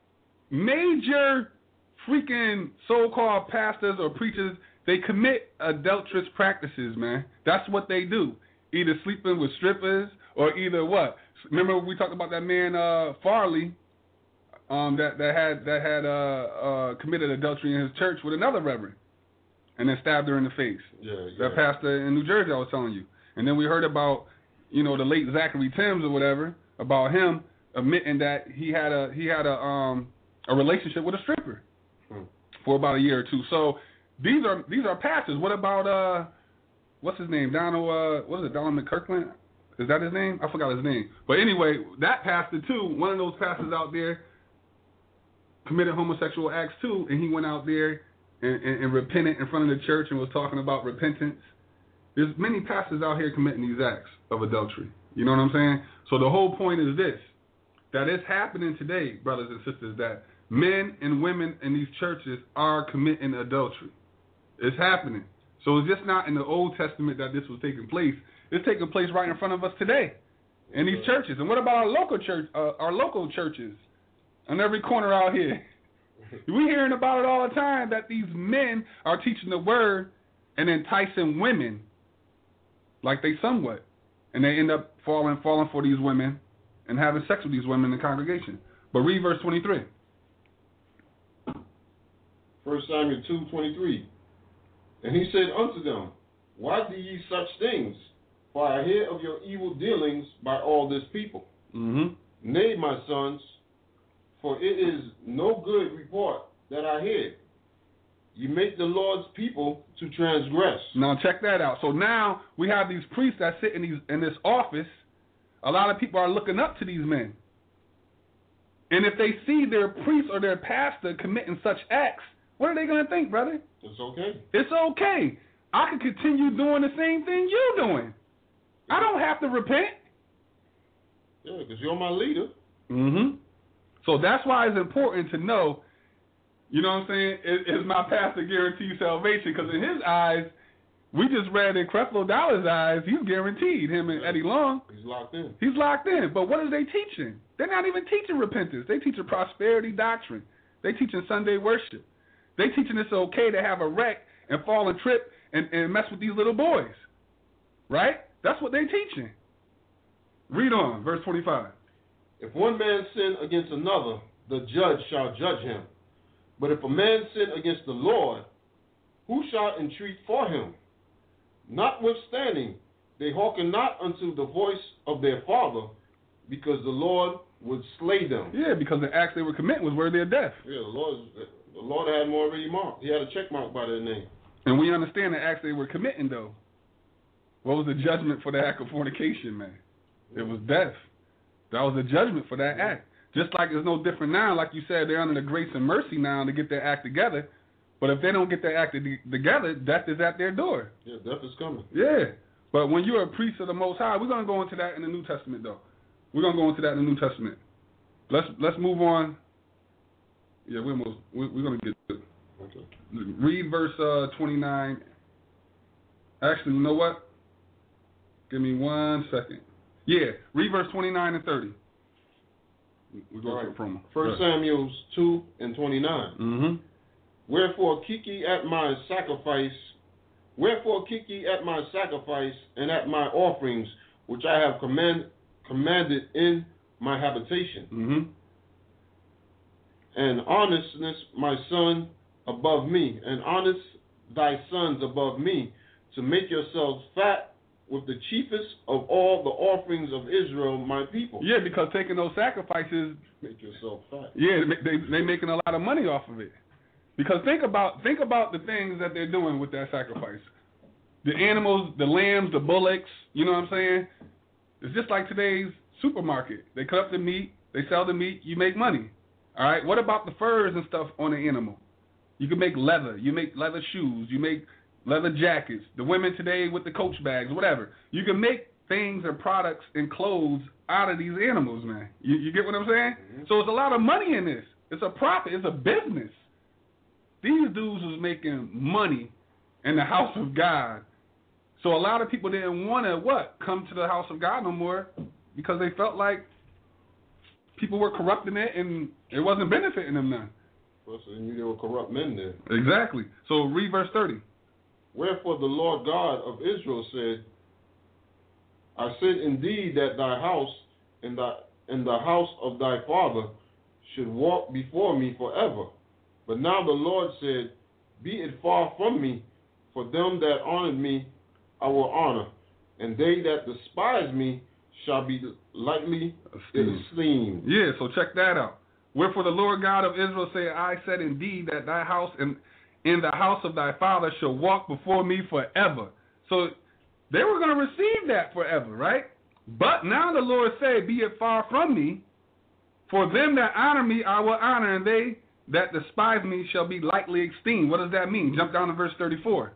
Major freaking so-called pastors or preachers, they commit adulterous practices, man. That's what they do. Either sleeping with strippers or either what? Remember we talked about that man uh, Farley um, that that had that had uh, uh, committed adultery in his church with another reverend, and then stabbed her in the face. Yeah, yeah. That pastor in New Jersey I was telling you. And then we heard about, you know, the late Zachary Timms or whatever, about him admitting that he had a he had a um a relationship with a stripper hmm. for about a year or two. So these are these are pastors. What about uh what's his name? Donald uh what is it, Donald McKirkland? Is that his name? I forgot his name. But anyway, that pastor too, one of those pastors out there committed homosexual acts too, and he went out there and, and, and repented in front of the church and was talking about repentance. There's many pastors out here committing these acts of adultery. You know what I'm saying? So the whole point is this, that it's happening today, brothers and sisters, that men and women in these churches are committing adultery. It's happening. So it's just not in the Old Testament that this was taking place. It's taking place right in front of us today in these churches. And what about our local church, uh, our local churches on every corner out here? We're hearing about it all the time, that these men are teaching the word and enticing women like they somewhat. And they end up falling falling for these women and having sex with these women in the congregation. But read verse twenty-three. First Samuel two twenty-three. And he said unto them, why do ye such things? For I hear of your evil dealings by all this people. Mm-hmm. Nay, my sons, for it is no good report that I hear. You make the Lord's people to transgress. Now check that out. So now we have these priests that sit in these in this office. A lot of people are looking up to these men. And if they see their priest or their pastor committing such acts, what are they going to think, brother? It's okay. It's okay. I can continue doing the same thing you're doing. I don't have to repent. Yeah, because you're my leader. Mm-hmm. So that's why it's important to know, you know what I'm saying, is, is my pastor guaranteed salvation? Because in his eyes, we just read in Creflo Dollar's eyes, he's guaranteed, him and Eddie Long. He's locked in. He's locked in. But what are they teaching? They're not even teaching repentance. They teaching prosperity doctrine. They teaching Sunday worship. They teaching it's okay to have a wreck and fall and trip and, and mess with these little boys. Right? That's what they teaching. Read on, verse twenty-five. If one man sin against another, the judge shall judge him. But if a man sin against the Lord, who shall entreat for him? Notwithstanding, they hearken not unto the voice of their father, because the Lord would slay them. Yeah, because the acts they were committing was worthy of death. Yeah, the Lord, the Lord had them already marked. He had a check mark by their name. And we understand the acts they were committing, though. What was the judgment for the act of fornication, man? It was death. That was the judgment for that act. Just like it's no different now, like you said, they're under the grace and mercy now to get their act together. But if they don't get their act together, death is at their door. Yeah, death is coming. Yeah. But when you're a priest of the Most High, we're going to go into that in the New Testament, though. We're going to go into that in the New Testament. Let's let's move on. Yeah, we're almost, we're, we're going to get to it. Okay. Read verse uh, twenty-nine. Actually, you know what? Give me one second. Yeah, read verse twenty-nine and thirty. We're going right. to a promo. First Samuel two and twenty-nine. Mm-hmm. Wherefore kick ye at my sacrifice, wherefore kick ye at my sacrifice and at my offerings, which I have command, commanded in my habitation. Mm-hmm. And honestness my son above me, and honest thy sons above me, to make yourselves fat with the chiefest of all the offerings of Israel, my people. Yeah, because taking those sacrifices, make yourself fat. Yeah, they they making a lot of money off of it. Because think about think about the things that they're doing with that sacrifice. The animals, the lambs, the bullocks, you know what I'm saying? It's just like today's supermarket. They cut up the meat, they sell the meat, you make money. All right, what about the furs and stuff on the animal? You can make leather, you make leather shoes, you make leather jackets. The women today with the Coach bags, whatever. You can make things and products and clothes out of these animals, man. You, you get what I'm saying? Mm-hmm. So it's a lot of money in this. It's a profit. It's a business. These dudes was making money in the house of God. So a lot of people didn't want to, what, come to the house of God no more because they felt like people were corrupting it and it wasn't benefiting them none. Well, so they knew there were corrupt men there. Exactly. So read verse thirty. Wherefore the Lord God of Israel said, I said indeed that thy house and, thy, and the house of thy father should walk before me forever. But now the Lord said, be it far from me, for them that honor me I will honor, and they that despise me shall be lightly esteemed. esteemed. Yeah, so check that out. Wherefore the Lord God of Israel said, I said indeed that thy house and in the house of thy father shall walk before me forever. So they were going to receive that forever, right? But now the Lord said, be it far from me, for them that honor me I will honor, and they that despise me shall be lightly esteemed. What does that mean? Jump down to verse thirty-four.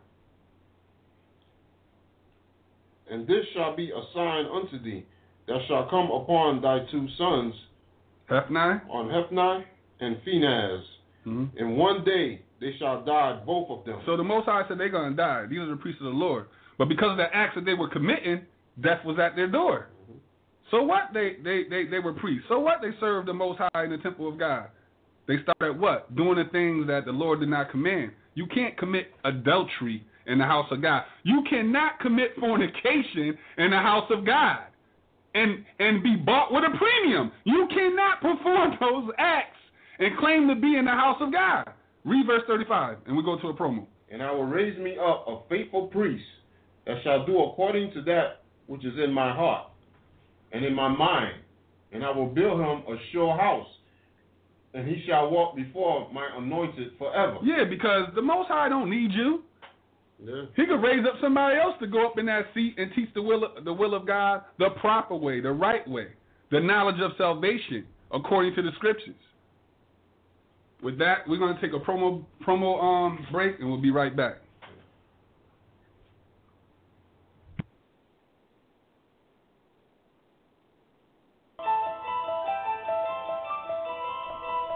And this shall be a sign unto thee, that shall come upon thy two sons, Hophni, on Hophni and Phinehas. Mm-hmm. In one day they shall die, both of them. So the Most High said they're going to die. These are the priests of the Lord. But because of the acts that they were committing, death was at their door. Mm-hmm. So what? They, they, they, they were priests. So what? They served the Most High in the temple of God. They started what? Doing the things that the Lord did not command. You can't commit adultery in the house of God. You cannot commit fornication in the house of God and, and be bought with a premium. You cannot perform those acts and claim to be in the house of God. Read verse thirty-five, and we go to a promo. And I will raise me up a faithful priest that shall do according to that which is in my heart and in my mind. And I will build him a sure house, and he shall walk before my anointed forever. Yeah, because the Most High don't need you. Yeah. He could raise up somebody else to go up in that seat and teach the will of, the will of God the proper way, the right way, the knowledge of salvation according to the scriptures. With that, we're going to take a promo promo um break, and we'll be right back.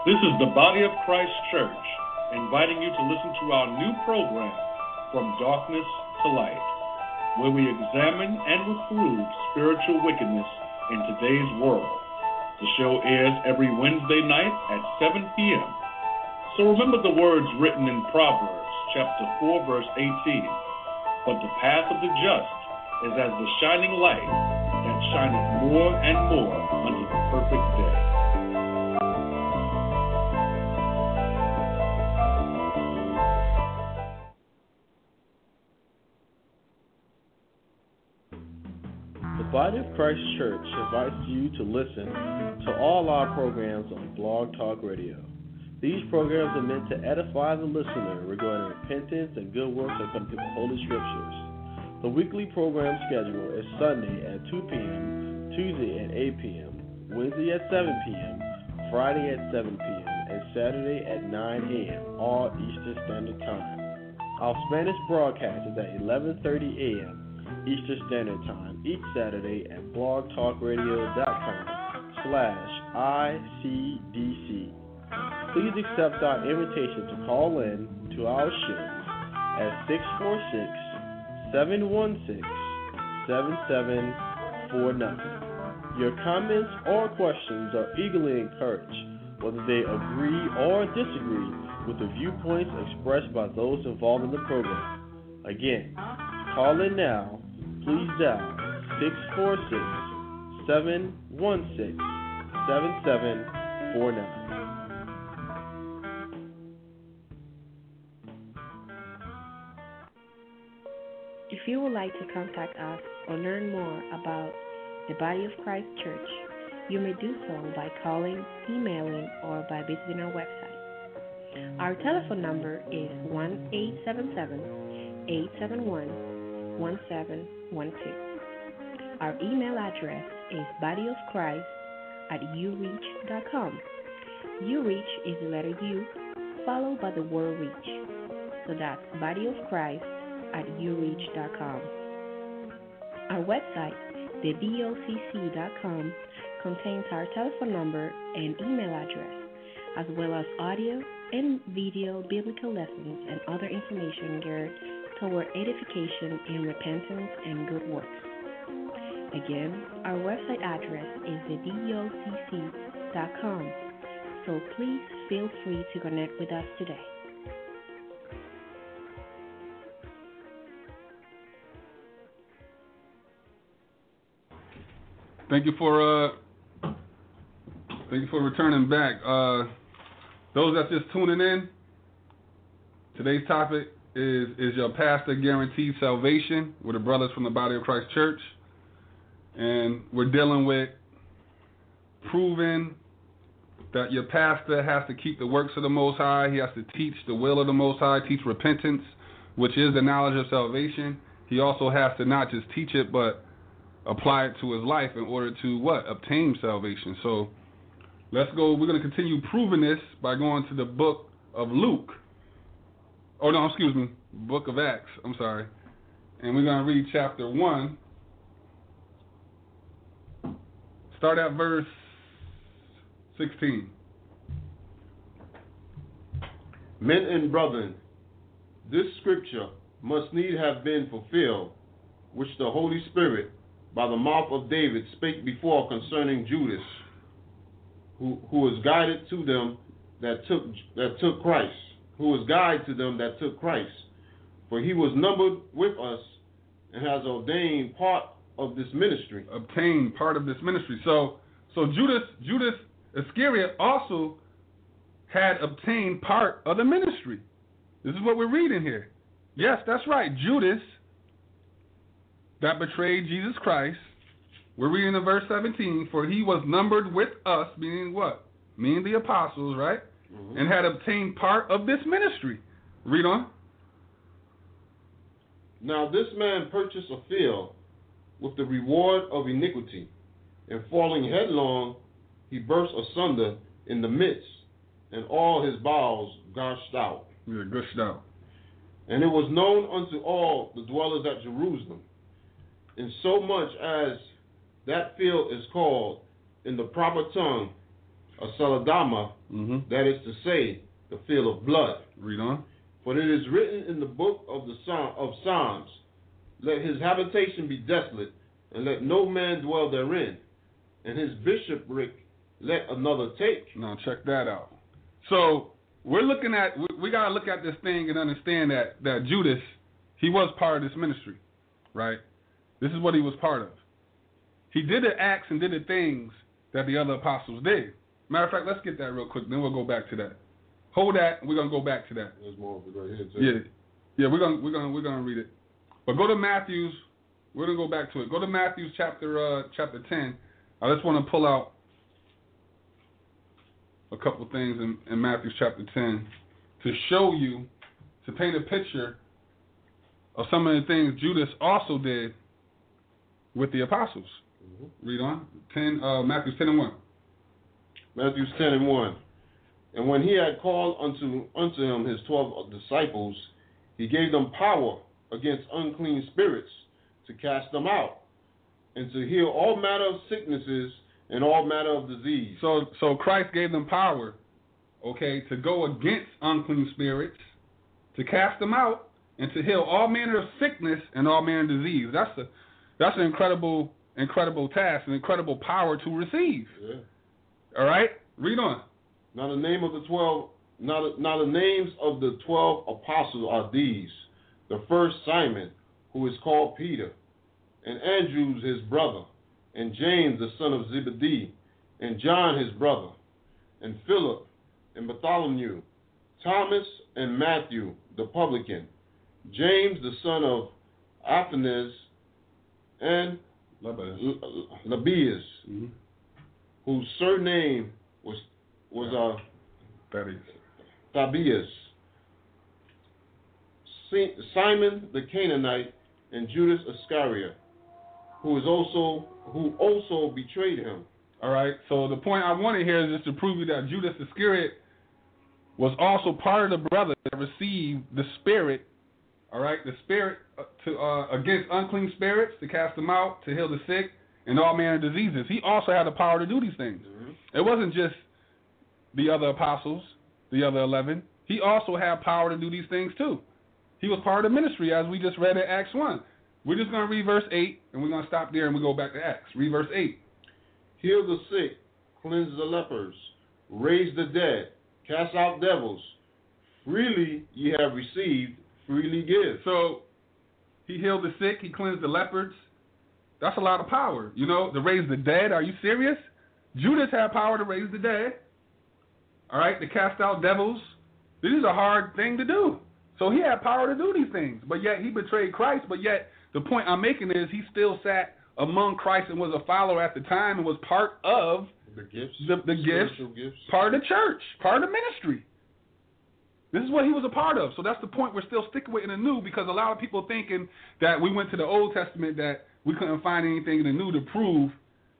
This is the Body of Christ Church, inviting you to listen to our new program, From Darkness to Light, where we examine and reprove spiritual wickedness in today's world. The show airs every Wednesday night at seven p.m. So remember the words written in Proverbs chapter four, verse eighteen. But the path of the just is as the shining light that shineth more and more unto the perfect day. The Body of Christ Church invites you to listen to all our programs on Blog Talk Radio. These programs are meant to edify the listener regarding repentance and good works according to the Holy Scriptures. The weekly program schedule is Sunday at two p.m., Tuesday at eight p.m., Wednesday at seven p.m., Friday at seven p.m., and Saturday at nine a.m., all Eastern Standard Time. Our Spanish broadcast is at eleven thirty a.m. Eastern Standard Time each Saturday at blogtalkradio.com slash ICDC. Please accept our invitation to call in to our shows at six four six, seven one six, seven seven four nine. Your comments or questions are eagerly encouraged, whether they agree or disagree with the viewpoints expressed by those involved in the program. Again, call in now. Please dial six four six, seven one six, seven seven four nine. If you would like to contact us or learn more about the Body of Christ Church, you may do so by calling, emailing, or by visiting our website. Our telephone number is one eight seven seven, eight seven one, one seven one two. Our email address is bodyofchrist at ureach dot com. Ureach is the letter U followed by the word reach. So that's bodyofchrist at ureach dot com. Our website, the D O C C dot com, contains our telephone number and email address, as well as audio and video biblical lessons and other information geared toward edification in repentance and good works. Again, our website address is the D O C C dot com, so please feel free to connect with us today. Thank you for uh, thank you for returning back. Uh, those that's just tuning in, today's topic is is your pastor guaranteed salvation? We're the brothers from the Body of Christ Church, and we're dealing with proving that your pastor has to keep the works of the Most High. He has to teach the will of the Most High, teach repentance, which is the knowledge of salvation. He also has to not just teach it, but apply it to his life in order to what? Obtain salvation. So let's go. We're going to continue proving this by going to the book of Luke. Oh, no, excuse me. Book of Acts. I'm sorry. And we're going to read chapter one. Start at verse sixteen. Men and brethren, this scripture must need have been fulfilled, which the Holy Spirit by the mouth of David spake before concerning Judas, who, who was guided to them that took that took Christ, who was guide to them that took Christ. For he was numbered with us and has ordained part of this ministry. Obtained part of this ministry. So so Judas Judas Iscariot also had obtained part of the ministry. This is what we're reading here. Yes, that's right. Judas that betrayed Jesus Christ. We're reading in verse seventeen. For he was numbered with us, meaning what? Meaning the apostles, right? Mm-hmm. And had obtained part of this ministry. Read on. Now this man purchased a field with the reward of iniquity, and falling headlong, he burst asunder in the midst, and all his bowels gushed out. Yeah, gushed out. And it was known unto all the dwellers at Jerusalem, in so much as that field is called in the proper tongue a Saladama, Mm-hmm. that is to say, the field of blood. Read on. For it is written in the book of the Psalm, of Psalms, let his habitation be desolate, and let no man dwell therein, and his bishopric let another take. Now check that out. So we're looking at, we, we got to look at this thing and understand that, that Judas, he was part of this ministry, right? This is what he was part of. He did the acts and did the things that the other apostles did. Matter of fact, let's get that real quick, then we'll go back to that. Hold that, and we're gonna go back to that. There's more of it right here too. Yeah, yeah, we're gonna we're gonna we're gonna read it. But go to Matthew's. We're gonna go back to it. Go to Matthew's chapter uh, chapter ten. I just want to pull out a couple things in, in Matthew's chapter ten to show you, to paint a picture of some of the things Judas also did with the apostles. Mm-hmm. Read on. Ten. Uh, Matthew's ten and one. Matthew's ten and one. And when he had called unto unto him his twelve disciples, he gave them power against unclean spirits to cast them out, and to heal all manner of sicknesses and all manner of disease. So, so Christ gave them power, okay, to go against unclean spirits, to cast them out, and to heal all manner of sickness and all manner of disease. That's a, that's an incredible, incredible task, an incredible power to receive. Yeah. All right, read on. Now the name of the twelve, now the, now the names of the twelve apostles are these: the first Simon, who is called Peter, and Andrew his brother, and James the son of Zebedee, and John his brother, and Philip, and Bartholomew, Thomas and Matthew the publican, James the son of Alphaeus, and Lebbaeus, mm-hmm. whose surname was was uh Thaddeus. Thaddeus, Simon the Canaanite, and Judas Iscariot, who is also who also betrayed him. All right. So the point I want to hear is just to prove you that Judas Iscariot was also part of the brothers that received the Spirit. All right, the Spirit to uh, against unclean spirits, to cast them out, to heal the sick, and all manner of diseases. He also had the power to do these things. Mm-hmm. It wasn't just the other apostles, the other eleven. He also had power to do these things too. He was part of the ministry, as we just read in Acts one. We're just going to read verse eight, and we're going to stop there and we go back to Acts. Read verse eight. Heal the sick, cleanse the lepers, raise the dead, cast out devils. Freely ye have received, freely give. So he healed the sick, he cleansed the lepers. That's a lot of power. You know, to raise the dead. Are you serious? Judas had power to raise the dead. All right, to cast out devils. This is a hard thing to do. So he had power to do these things. But yet he betrayed Christ. But yet the point I'm making is he still sat among Christ and was a follower at the time and was part of the gifts, the, the gifts, gifts, part of the church, part of the ministry. This is what he was a part of. So that's the point we're still sticking with in the new, because a lot of people thinking that we went to the Old Testament, that we couldn't find anything in the new to prove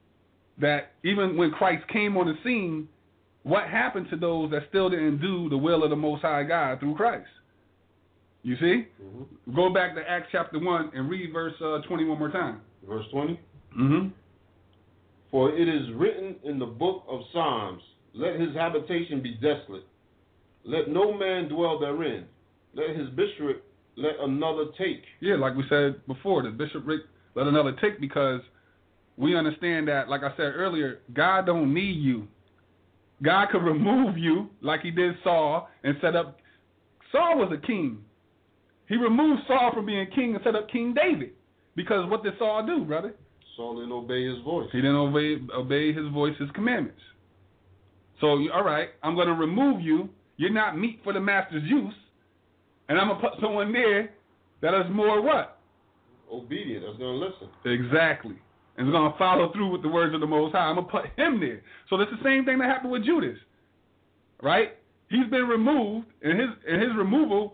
that even when Christ came on the scene, what happened to those that still didn't do the will of the Most High God through Christ? You see? Mm-hmm. Go back to Acts chapter one and read verse uh, twenty one more time. Verse twenty? Mm-hmm. For it is written in the book of Psalms, let his habitation be desolate. Let no man dwell therein. Let his bishopric let another take. Yeah, like we said before, the bishopric let another take, because we understand that, like I said earlier, God don't need you. God could remove you like he did Saul and set up. Saul was a king. He removed Saul from being king and set up King David. Because what did Saul do, brother? Saul didn't obey his voice. He didn't obey, obey his voice, his commandments. So, all right, I'm going to remove you. You're not meat for the master's use. And I'm going to put someone there that is more what? Obedient. That's going to listen. Exactly. And is going to follow through with the words of the Most High. I'm going to put him there. So that's the same thing that happened with Judas. Right? He's been removed, and his and his removal,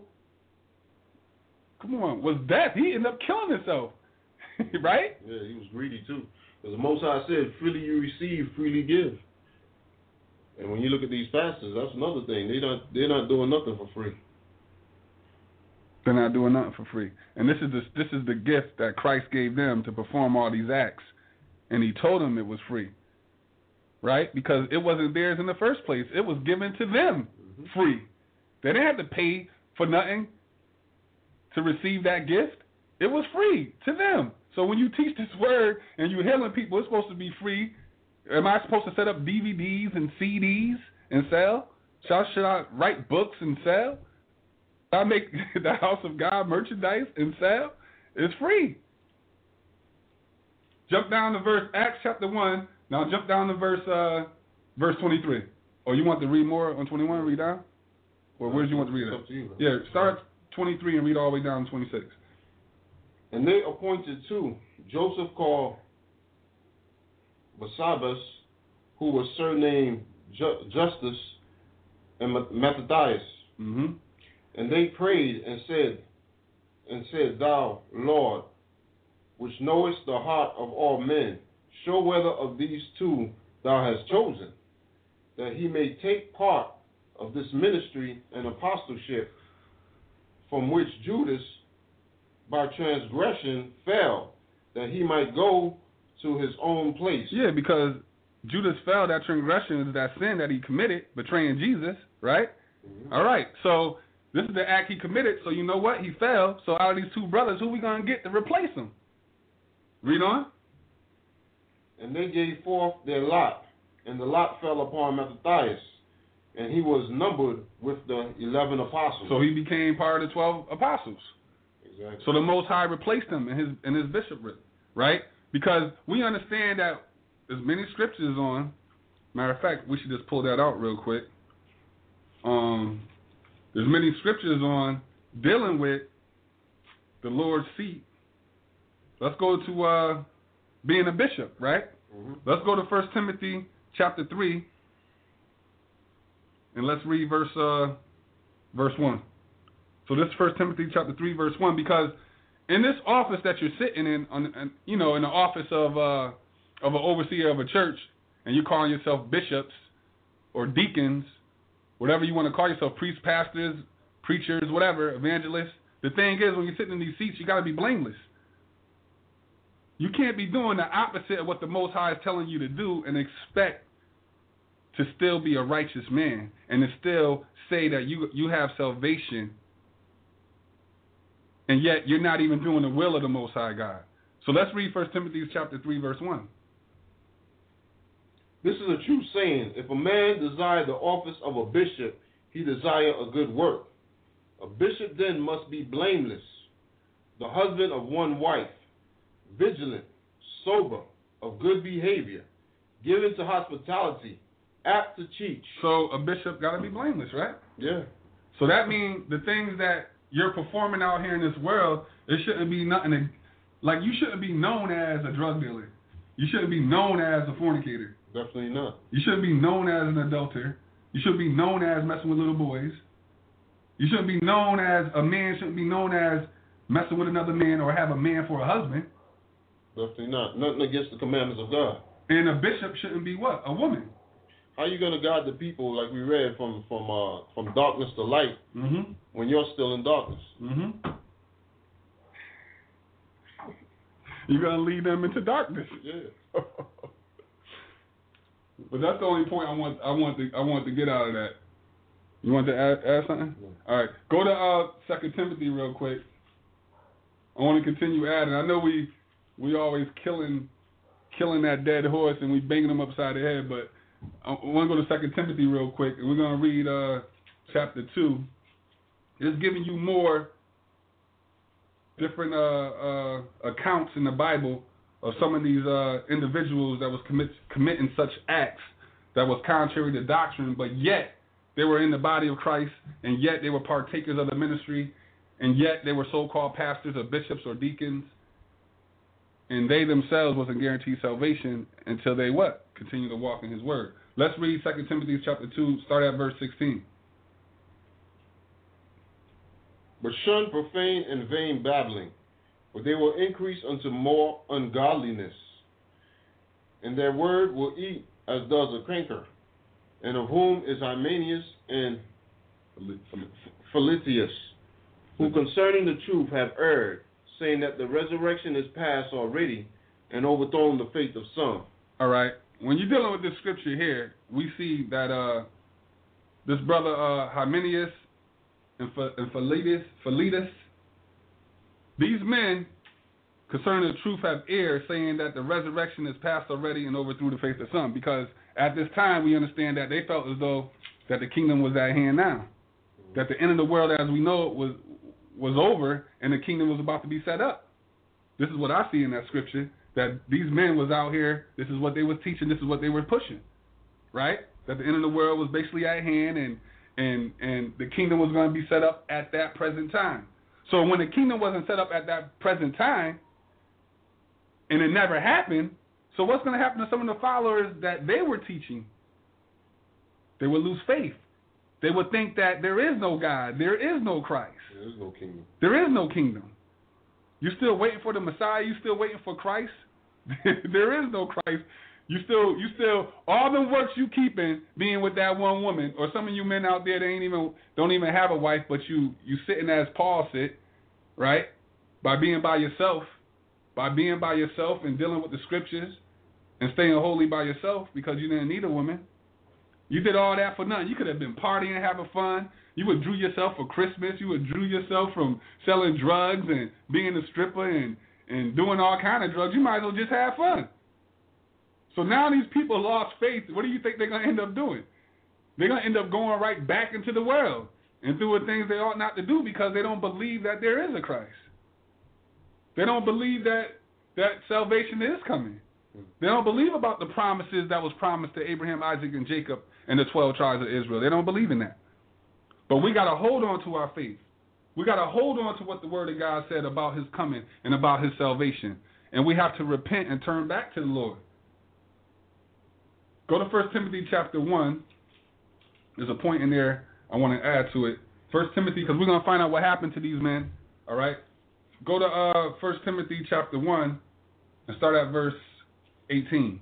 come on, was death. He ended up killing himself. Right? Yeah, he was greedy too. Because the Most High said, freely you receive, freely give. And when you look at these pastors, that's another thing. They not they're not doing nothing for free. They're not doing nothing for free. And this is the, this is the gift that Christ gave them to perform all these acts. And he told them it was free. right? Because it wasn't theirs in the first place. It was given to them mm-hmm. free. They didn't have to pay for nothing to receive that gift. It was free to them. So when you teach this word and you're healing people, it's supposed to be free. Am I supposed to set up D V Ds and C Ds and sell? Should I, should I write books and sell? Should I make the house of God merchandise and sell? It's free. Jump down to verse Acts chapter one. Now jump down to verse uh, verse twenty-three. Or you want to read more on twenty-one? Read down? Or where do you want to read it? Up to you. Yeah, start twenty-three and read all the way down to twenty-six. And they appointed two, Joseph called Barsabas, who was surnamed Ju- Justus, and Matthias. Mm-hmm. And they prayed and said, and said, Thou, Lord, which knowest the heart of all men, show whether of these two thou hast chosen, that he may take part of this ministry and apostleship, from which Judas by transgression fell, that he might go to his own place. Yeah, because Judas fell, that transgression is that sin that he committed, betraying Jesus, right? Mm-hmm. All right, so this is the act he committed, so you know what? He fell, so out of these two brothers, who we going to get to replace him? Read on. And they gave forth their lot, and the lot fell upon Matthias, and he was numbered with the eleven apostles. So he became part of the twelve apostles. Exactly. So the Most High replaced him in his in his bishopric, right? Because we understand that there's many scriptures on. Matter of fact, we should just pull that out real quick. Um, there's many scriptures on dealing with the Lord's seat. Let's go to uh, being a bishop, right? Mm-hmm. Let's go to First Timothy chapter three, and let's read verse uh, verse one. So this is First Timothy chapter three, verse one, because in this office that you're sitting in, on, you know, in the office of uh, of an overseer of a church, and you're calling yourself bishops or deacons, whatever you want to call yourself, priests, pastors, preachers, whatever, evangelists. The thing is, when you're sitting in these seats, you got to be blameless. You can't be doing the opposite of what the Most High is telling you to do and expect to still be a righteous man and to still say that you you have salvation, and yet you're not even doing the will of the Most High God. So let's read First Timothy chapter three, verse one. This is a true saying. If a man desire the office of a bishop, he desire a good work. A bishop then must be blameless, the husband of one wife, vigilant, sober, of good behavior, given to hospitality, apt to teach. So a bishop got to be blameless, right? Yeah. So that means the things that you're performing out here in this world, it shouldn't be nothing to, like you shouldn't be known as a drug dealer. You shouldn't be known as a fornicator. Definitely not. You shouldn't be known as an adulterer. You shouldn't be known as messing with little boys. You shouldn't be known as, a man shouldn't be known as messing with another man or have a man for a husband. Definitely not. Nothing against the commandments of God. And a bishop shouldn't be what? A woman. How are you going to guide the people, like we read, from from uh, from darkness to light mm-hmm. when you're still in darkness? Mm-hmm. You're going to lead them into darkness. Yeah. But that's the only point I want I want to I want to get out of that. You want to add, add something? Yeah. All right. Go to uh, Second Timothy real quick. I want to continue adding. I know we we always killing killing that dead horse and we banging them upside the head, but I want to go to Second Timothy real quick, and we're going to read uh, chapter two. It's giving you more different uh, uh, accounts in the Bible of some of these uh, individuals that was commit, committing such acts that was contrary to doctrine, but yet they were in the body of Christ, and yet they were partakers of the ministry, and yet they were so-called pastors or bishops or deacons, and they themselves wasn't guaranteed salvation until they what? Continue to walk in his word. Let's read Second Timothy chapter two, start at verse sixteen. But shun profane and vain babbling, for they will increase unto more ungodliness. And their word will eat as does a canker, and of whom is Hymenaeus and Philetus, who concerning the truth have erred, saying that the resurrection is past already, and overthrown the faith of some. All right. when you're dealing with this scripture here, we see that uh, this brother uh, Hymenaeus and, Ph- and Philetus, Philetus, these men concerning the truth have erred, saying that the resurrection is past already and overthrew the faith of some. Because at this time we understand that they felt as though that the kingdom was at hand now, that the end of the world as we know it was was over and the kingdom was about to be set up. This is what I see in that scripture, that these men was out here, this is what they was teaching, this is what they were pushing, right? That the end of the world was basically at hand and and and the kingdom was going to be set up at that present time. So when the kingdom wasn't set up at that present time, and it never happened, so what's going to happen to some of the followers that they were teaching? They would lose faith. They would think that there is no God, there is no Christ. There is no kingdom. There is no kingdom. You still waiting for the Messiah? You still waiting for Christ? There is no Christ. You still, you still, all the works you keeping being with that one woman, or some of you men out there that ain't even don't even have a wife, but you you sitting as Paul sit, right? By being by yourself, by being by yourself and dealing with the scriptures and staying holy by yourself because you didn't need a woman. You did all that for nothing. You could have been partying, having fun. You withdrew yourself for Christmas. You withdrew yourself from selling drugs and being a stripper and, and doing all kind of drugs. You might as well just have fun. So now these people lost faith. What do you think they're going to end up doing? They're going to end up going right back into the world and doing things they ought not to do because they don't believe that there is a Christ. They don't believe that, that salvation is coming. They don't believe about the promises that was promised to Abraham, Isaac, and Jacob and the twelve tribes of Israel. They don't believe in that. But we got to hold on to our faith. We got to hold on to what the Word of God said about His coming and about His salvation. And we have to repent and turn back to the Lord. Go to First Timothy chapter one. There's a point in there I want to add to it. First Timothy, because we're going to find out what happened to these men. All right? Go to uh, First Timothy chapter one and start at verse eighteen.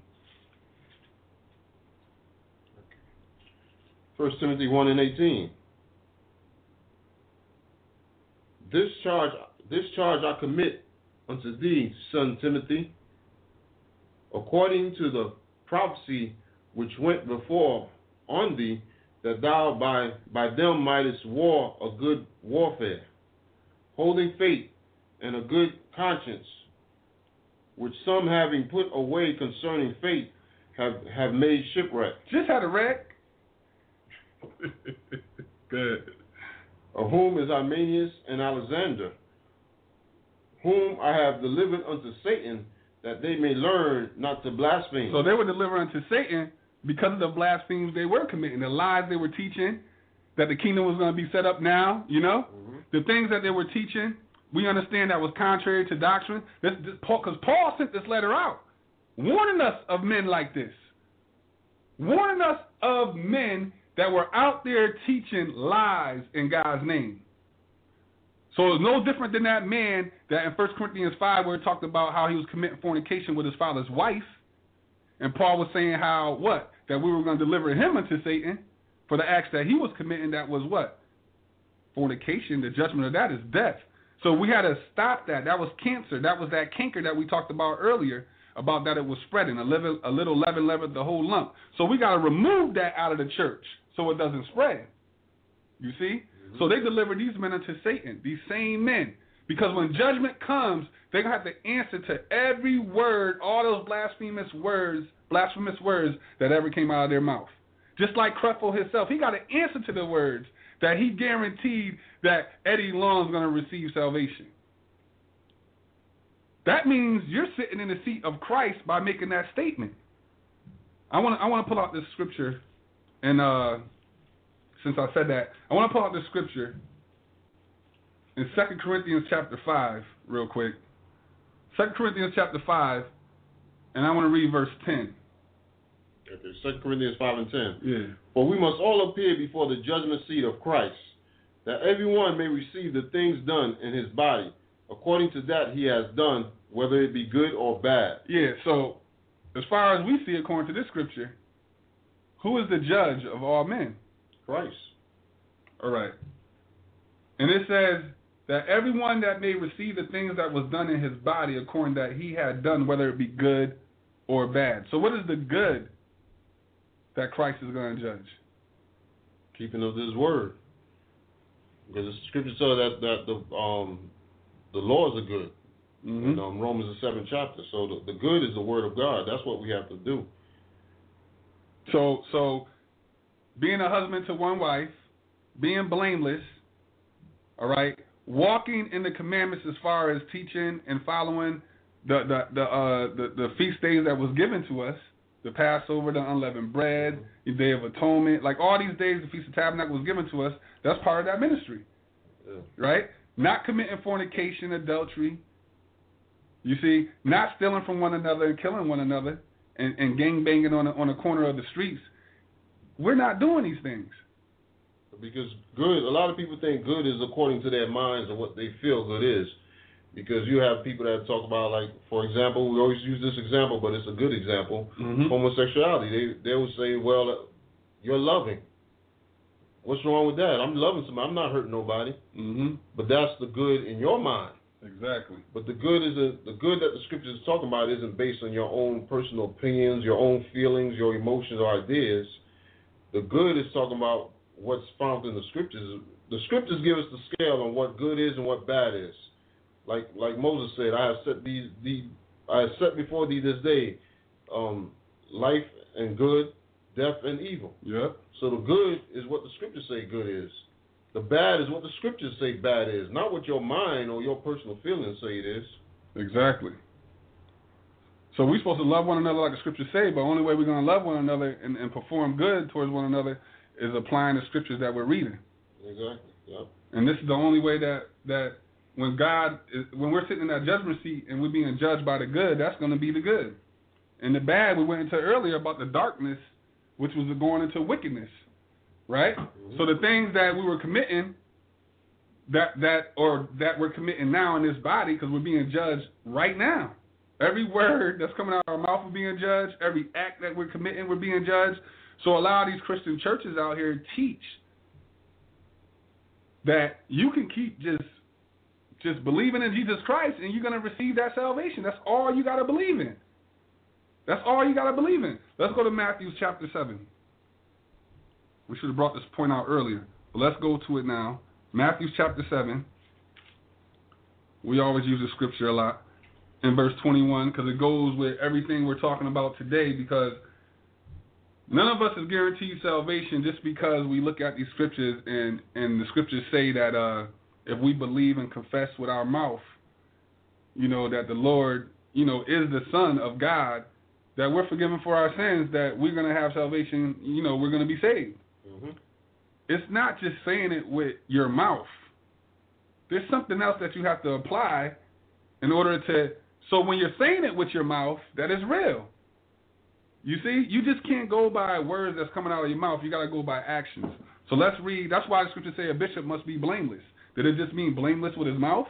First Timothy one and eighteen. This charge, this charge I commit unto thee, son Timothy, according to the prophecy which went before on thee, that thou by by them mightest war a good warfare, holding faith and a good conscience, which some having put away concerning faith have, have made shipwreck. Just had a wreck. Good. Of whom is Hymenaeus and Alexander, whom I have delivered unto Satan, that they may learn not to blaspheme. So they were delivered unto Satan because of the blasphemies they were committing, the lies they were teaching, that the kingdom was going to be set up now, you know? Mm-hmm. The things that they were teaching, we understand that was contrary to doctrine. Because Paul, Paul sent this letter out, warning us of men like this. Warning us of men that were out there teaching lies in God's name. So it's no different than that man that in First Corinthians five where it talked about how he was committing fornication with his father's wife. And Paul was saying how, what? That we were going to deliver him unto Satan for the acts that he was committing that was what? Fornication. The judgment of that is death. So we had to stop that. That was cancer. That was that canker that we talked about earlier, about that it was spreading. A little, a little leaven leavened the whole lump. So we got to remove that out of the church so it doesn't spread. You see? Mm-hmm. So they deliver these men unto Satan, these same men. Because when judgment comes, they're going to have to answer to every word, all those blasphemous words, blasphemous words that ever came out of their mouth. Just like Creflo himself, he got to answer to the words that he guaranteed that Eddie Long's going to receive salvation. That means you're sitting in the seat of Christ by making that statement. I want to I want to pull out this scripture, and uh, since I said that, I want to pull out this scripture in Second Corinthians chapter five real quick. Second Corinthians chapter five, and I want to read verse ten. Okay, Second Corinthians five and ten. Yeah. For we must all appear before the judgment seat of Christ, that everyone may receive the things done in his body, according to that he has done, whether it be good or bad. Yeah, so as far as we see according to this scripture, who is the judge of all men? Christ. All right. And it says that everyone that may receive the things that was done in his body according that he had done, whether it be good or bad. So what is the good that Christ is going to judge? Keeping of His word, because the scripture says that that the um the laws are good. Mm-hmm. In um, Romans the seventh chapter. So the, the good is the word of God. That's what we have to do. So so being a husband to one wife, being blameless, all right, walking in the commandments as far as teaching and following the the the uh the, the feast days that was given to us, the Passover, the unleavened bread, the Day of Atonement, like all these days, the Feast of Tabernacles was given to us. That's part of that ministry, yeah. Right? Not committing fornication, adultery. You see, not stealing from one another and killing one another, and, and gang banging on the, on the corner of the streets. We're not doing these things. Because good, a lot of people think good is according to their minds and what they feel good is. Because you have people that talk about, like, for example, we always use this example, but it's a good example, mm-hmm. homosexuality. They they will say, well, you're loving. What's wrong with that? I'm loving somebody. I'm not hurting nobody. Mm-hmm. But that's the good in your mind. Exactly. But the good is a, the good that the scriptures is talking about isn't based on your own personal opinions, your own feelings, your emotions or ideas. The good is talking about what's found in the scriptures. The scriptures give us the scale on what good is and what bad is. Like like Moses said, I have set these the I have set before thee this day, um, life and good, death and evil. Yeah. So the good is what the scriptures say good is. The bad is what the scriptures say bad is, not what your mind or your personal feelings say it is. Exactly. So we're supposed to love one another like the scriptures say, but the only way we're going to love one another and, and perform good towards one another is applying the scriptures that we're reading. Exactly. Yep. And this is the only way that, that when God, is, when we're sitting in that judgment seat and we're being judged by the good, that's going to be the good. And the bad, we went into earlier about the darkness, which was going into wickedness. Right? Mm-hmm. So the things that we were committing, that that or that we're committing now in this body, because we're being judged right now. Every word that's coming out of our mouth, we're being judged. Every act that we're committing, we're being judged. So a lot of these Christian churches out here teach that you can keep just just believing in Jesus Christ and you're going to receive that salvation. That's all you got to believe in. That's all you got to believe in. Let's go to Matthew chapter seven. We should have brought this point out earlier, but let's go to it now. Matthew chapter seven. We always use the scripture a lot in verse twenty-one because it goes with everything we're talking about today, because none of us is guaranteed salvation just because we look at these scriptures and, and the scriptures say that uh, if we believe and confess with our mouth, you know, that the Lord, you know, is the Son of God, that we're forgiven for our sins, that we're going to have salvation, you know, we're going to be saved. Mm-hmm. It's not just saying it with your mouth. There's something else that you have to apply in order to, so when you're saying it with your mouth, that is real. You see, you just can't go by words that's coming out of your mouth. You got to go by actions. So let's read, that's why the scriptures say a bishop must be blameless. Did it just mean blameless with his mouth?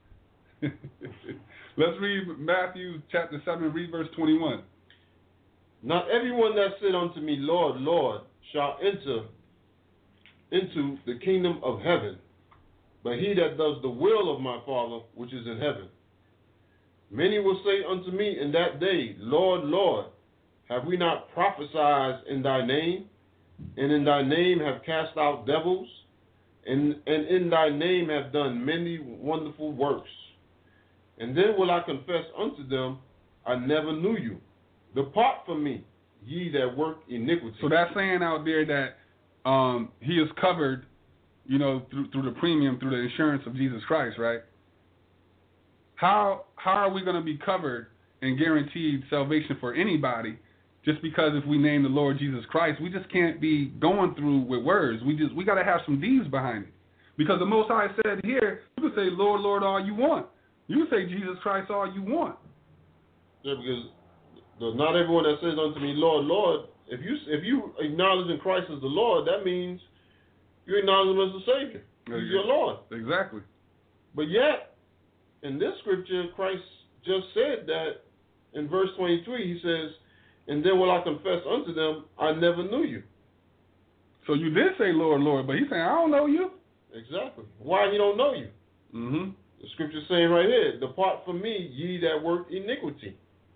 Let's read Matthew chapter seven, read verse twenty-one. Not everyone that said unto me, Lord, Lord, shall enter into the kingdom of heaven, but he that does the will of my Father which is in heaven. Many will say unto me in that day, Lord, Lord, have we not prophesied in thy name, and in thy name have cast out devils, and, and in thy name have done many wonderful works? And then will I confess unto them, I never knew you. Depart from me, ye that work iniquity. So that's saying out there that um, he is covered, you know, through, through the premium, through the insurance of Jesus Christ, right? How how are we going to be covered and guaranteed salvation for anybody just because if we name the Lord Jesus Christ? We just can't be going through with words. We just we got to have some deeds behind it. Because the Most High said here, you can say Lord, Lord all you want. You can say Jesus Christ all you want. Yeah, because not everyone that says unto me, Lord, Lord, if you if you acknowledging Christ as the Lord, that means you acknowledge him as the Savior. He's your Lord. Exactly. But yet, in this scripture, Christ just said that in verse twenty-three, he says, and then will I confess unto them, I never knew you. So you did say Lord, Lord, but he's saying, I don't know you. Exactly. Why he don't know you? Mm-hmm. The scripture's saying right here, depart from me, ye that work iniquity.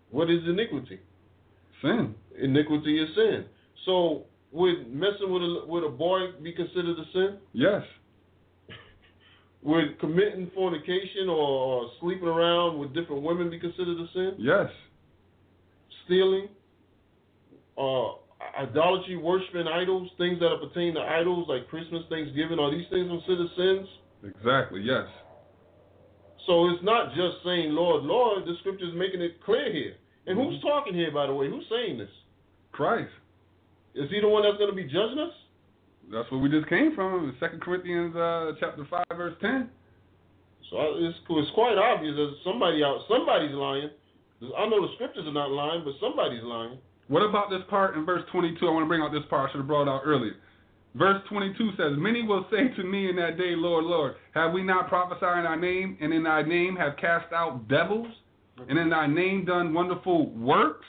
What is iniquity? Sin. Iniquity is sin. So would messing with a with a boy be considered a sin? Yes. Would committing fornication or sleeping around with different women be considered a sin? Yes. Stealing, uh, idolatry, worshiping idols, things that pertain to idols like Christmas, Thanksgiving, are these things considered sins? Exactly, yes. So it's not just saying, Lord, Lord, the scripture is making it clear here. And Mm-hmm. who's talking here, by the way? Who's saying this? Christ. Is he the one that's going to be judging us? That's where we just came from, Second Corinthians uh, chapter five, verse ten. So it's, it's quite obvious that somebody out, somebody's lying. I know the scriptures are not lying, but somebody's lying. What about this part in verse twenty-two? I want to bring out this part. I should have brought it out earlier. Verse twenty-two says, many will say to me in that day, Lord, Lord, have we not prophesied in thy name, and in thy name have cast out devils, and in thy name done wonderful works?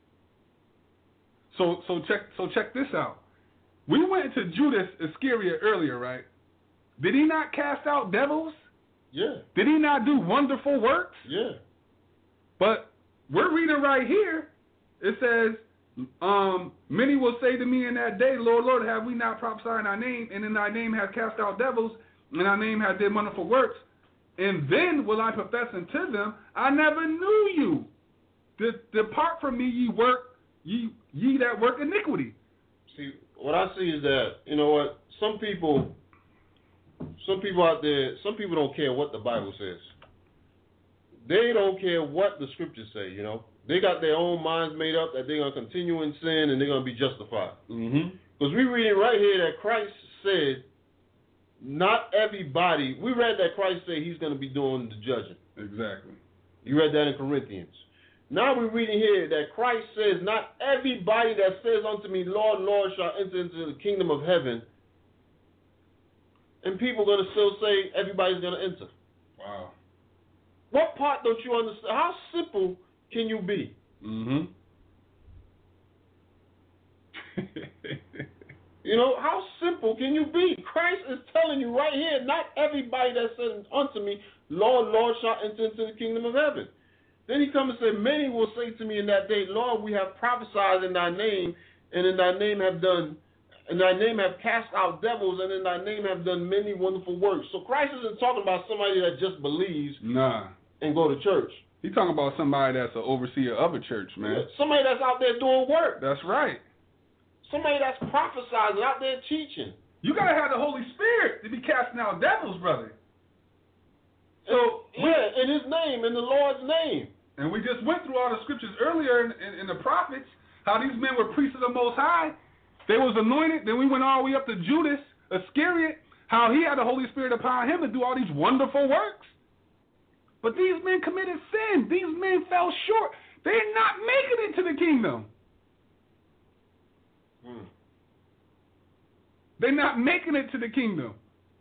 So so check so check this out. We went to Judas Iscariot earlier, right? Did he not cast out devils? Yeah. Did he not do wonderful works? Yeah. But we're reading right here. It says, um, many will say to me in that day, Lord, Lord, have we not prophesied in thy name, and in thy name have cast out devils, and in thy name have did wonderful works? And then will I profess unto them, I never knew you. De- depart from me, ye work, ye ye that work iniquity. See, what I see is that, you know what, some people, some people out there, some people don't care what the Bible says. They don't care what the scriptures say, you know. They got their own minds made up that they're going to continue in sin and they're going to be justified. Mm-hmm. Because we read it right here that Christ said, not everybody, we read that Christ said he's going to be doing the judging. Exactly. You read that in Corinthians. Now we're reading here that Christ says, not everybody that says unto me, Lord, Lord, shall enter into the kingdom of heaven. And people are going to still say everybody's going to enter. Wow. What part don't you understand? How simple can you be? Mm-hmm. You know, how simple can you be? Christ is telling you right here, not everybody that says unto me, Lord, Lord, shall enter into the kingdom of heaven. Then he comes and says, many will say to me in that day, Lord, we have prophesied in thy name, and in thy name have done, in thy name have cast out devils, and in thy name have done many wonderful works. So Christ isn't talking about somebody that just believes nah. and go to church. He's talking about somebody that's an overseer of a church, man. Yeah, somebody that's out there doing work. That's right. Somebody that's prophesizing, out there teaching. You got to have the Holy Spirit to be casting out devils, brother. So, yeah, in his name, in the Lord's name. And we just went through all the scriptures earlier in, in, in the prophets, how these men were priests of the Most High. They was anointed. Then we went all the way up to Judas Iscariot, how he had the Holy Spirit upon him to do all these wonderful works. But these men committed sin. These men fell short. They're not making it to the kingdom. Hmm. They're not making it to the kingdom.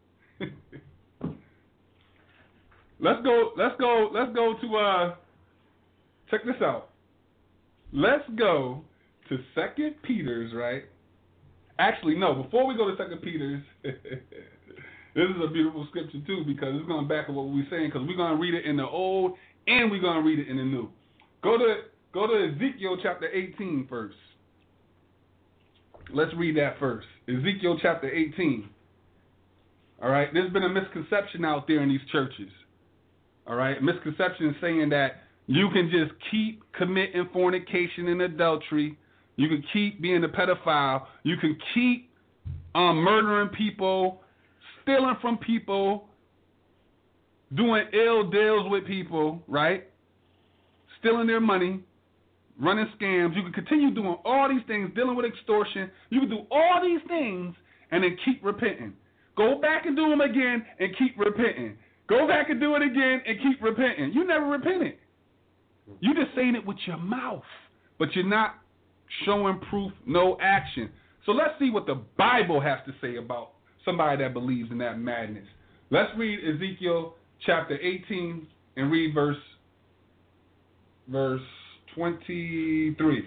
let's go. Let's go. Let's go to. Uh, check this out. Let's go to Second Peter's. Right. Actually, no. Before we go to Second Peter's. This is a beautiful scripture, too, because it's going to back up what we're saying, because we're going to read it in the old and we're going to read it in the new. Go to go to Ezekiel chapter eighteen first. Let's read that first. Ezekiel chapter eighteen. All right? There's been a misconception out there in these churches. All right? Misconception saying that you can just keep committing fornication and adultery. You can keep being a pedophile. You can keep um, murdering people, stealing from people, doing ill deals with people, right? Stealing their money, running scams. You can continue doing all these things, dealing with extortion. You can do all these things and then keep repenting. Go back and do them again and keep repenting. Go back and do it again and keep repenting. You never repented. You just saying it with your mouth, but you're not showing proof, no action. So let's see what the Bible has to say about somebody that believes in that madness. Let's read Ezekiel chapter eighteen and read verse verse twenty-three.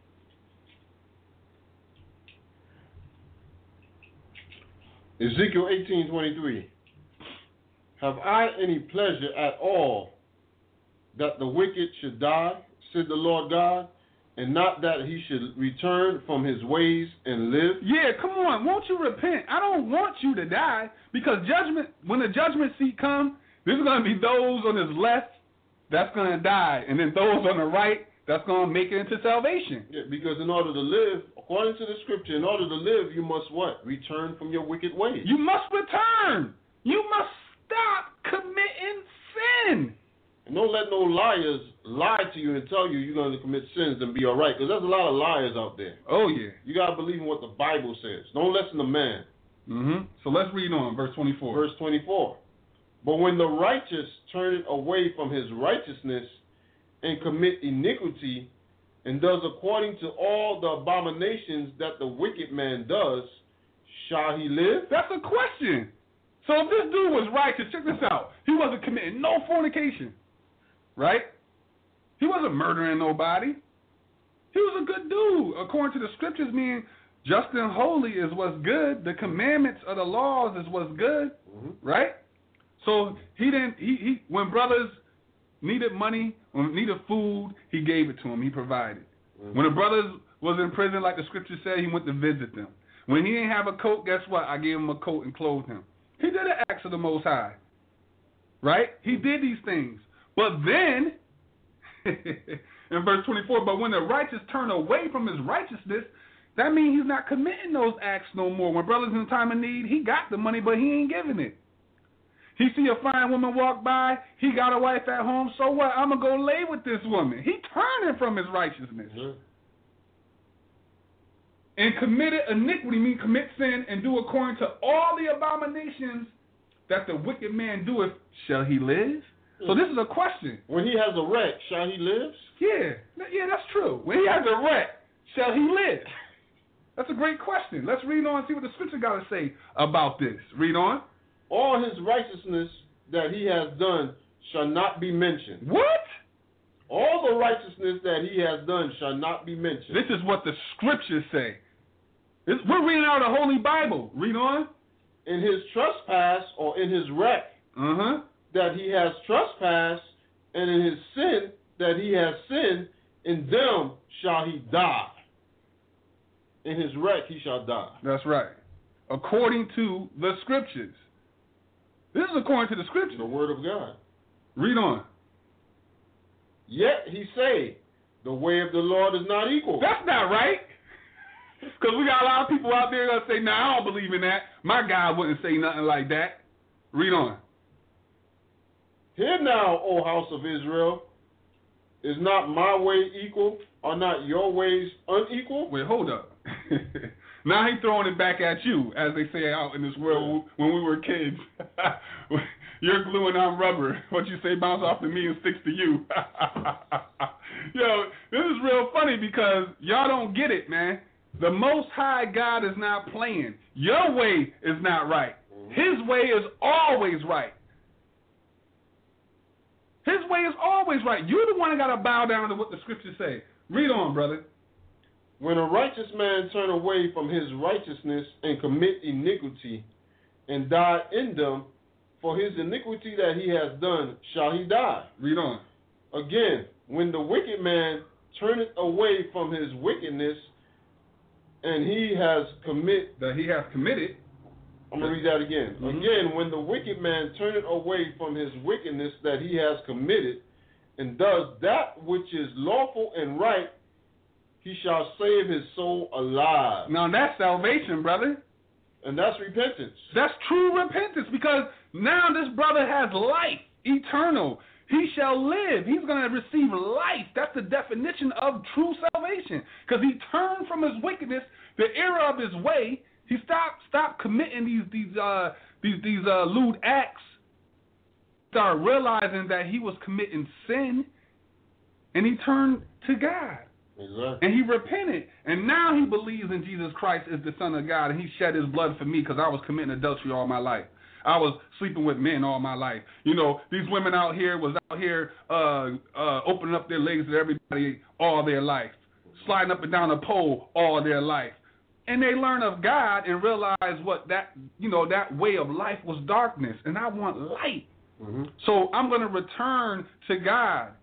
Ezekiel eighteen twenty-three. Have I any pleasure at all that the wicked should die, said the Lord God, and not that he should return from his ways and live? Yeah, come on. Won't you repent? I don't want you to die, because judgment, when the judgment seat comes, there's going to be those on his left that's going to die, and then those on the right that's going to make it into salvation. Yeah, because in order to live, according to the scripture, in order to live, you must what? Return from your wicked ways. You must return. You must stop committing sin. And don't let no liars lie to you and tell you you're going to commit sins and be all right, because there's a lot of liars out there. Oh, yeah. You got to believe in what the Bible says. Don't listen to man. Mm-hmm. So let's read on, verse twenty-four. Verse twenty-four. But when the righteous turn away from his righteousness and commit iniquity and does according to all the abominations that the wicked man does, shall he live? That's a question. So if this dude was righteous, check this out. He wasn't committing no fornication, right? He wasn't murdering nobody. He was a good dude. According to the scriptures, meaning just and holy is what's good. The commandments of the laws is what's good, mm-hmm. right? So he didn't. He, he when brothers needed money, when needed food, he gave it to them. He provided. Mm-hmm. When the brothers was in prison, like the scripture said, he went to visit them. When he didn't have a coat, guess what? I gave him a coat and clothed him. He did an act of the Most High, right? He did these things. But then, in verse twenty-four, but when the righteous turn away from his righteousness, that means he's not committing those acts no more. When brothers in time of need, he got the money, but he ain't giving it. He see a fine woman walk by, he got a wife at home, so what? I'm going to go lay with this woman. He turning from his righteousness. Mm-hmm. And committed iniquity, mean commit sin, and do according to all the abominations that the wicked man doeth, shall he live? Mm-hmm. So this is a question. When he has a wreck, shall he live? Yeah, yeah, that's true. When he has a wreck, shall he live? That's a great question. Let's read on and see what the scripture got to say about this. Read on. All his righteousness that he has done shall not be mentioned. What? All the righteousness that he has done shall not be mentioned. This is what the scriptures say. This, we're reading out the Holy Bible. Read on. In his trespass or in his wreck uh-huh. that he has trespassed, and in his sin that he has sinned, in them shall he die. In his wreck he shall die. That's right. According to the scriptures. This is according to the scripture. The word of God. Read on. Yet he say, the way of the Lord is not equal. That's not right. Because we got a lot of people out there that say, nah, I don't believe in that. My God wouldn't say nothing like that. Read on. Hear now, O house of Israel, is not my way equal? Are not your ways unequal? Wait, hold up. Now he's throwing it back at you, as they say out in this world when we were kids. You're glue and I'm rubber. What you say bounce off to me and sticks to you. Yo, this is real funny because y'all don't get it, man. The Most High God is not playing. Your way is not right. His way is always right. His way is always right. You're the one that got to bow down to what the scriptures say. Read on, brother. When a righteous man turn away from his righteousness and commit iniquity and die in them, for his iniquity that he has done shall he die. Read on. Again, when the wicked man turneth away from his wickedness and he has commit that he has committed. I'm going to read that again. Mm-hmm. Again, when the wicked man turneth away from his wickedness that he has committed and does that which is lawful and right, he shall save his soul alive. Now that's salvation, brother. And that's repentance. That's true repentance, because now this brother has life, eternal. He shall live. He's going to receive life. That's the definition of true salvation, because he turned from his wickedness, the error of his way. He stopped stopped committing these these uh these these uh lewd acts. Started realizing that he was committing sin, and he turned to God. Exactly. And he repented, and now he believes in Jesus Christ as the Son of God, and he shed his blood for me because I was committing adultery all my life. I was sleeping with men all my life. You know, these women out here was out here uh, uh, opening up their legs to everybody all their life, sliding up and down a pole all their life. And they learn of God and realize what that, you know, that way of life was darkness, and I want light. Mm-hmm. So I'm going to return to God.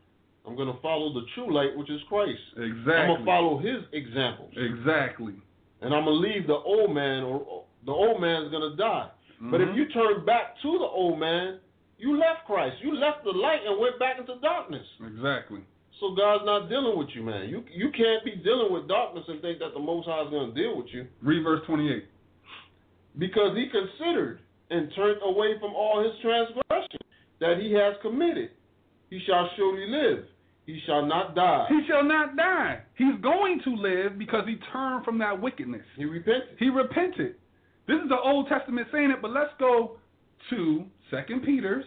I'm going to follow the true light, which is Christ. Exactly. I'm going to follow his examples. Exactly. And I'm going to leave the old man, or the old man's going to die. Mm-hmm. But if you turn back to the old man, you left Christ. You left the light and went back into darkness. Exactly. So God's not dealing with you, man. You you can't be dealing with darkness and think that the Most High is going to deal with you. Read verse twenty-eight. Because he considered and turned away from all his transgression that he has committed. He shall surely live. He shall not die. He shall not die. He's going to live because he turned from that wickedness. He repented. He repented. This is the Old Testament saying it, but let's go to Second Peter's.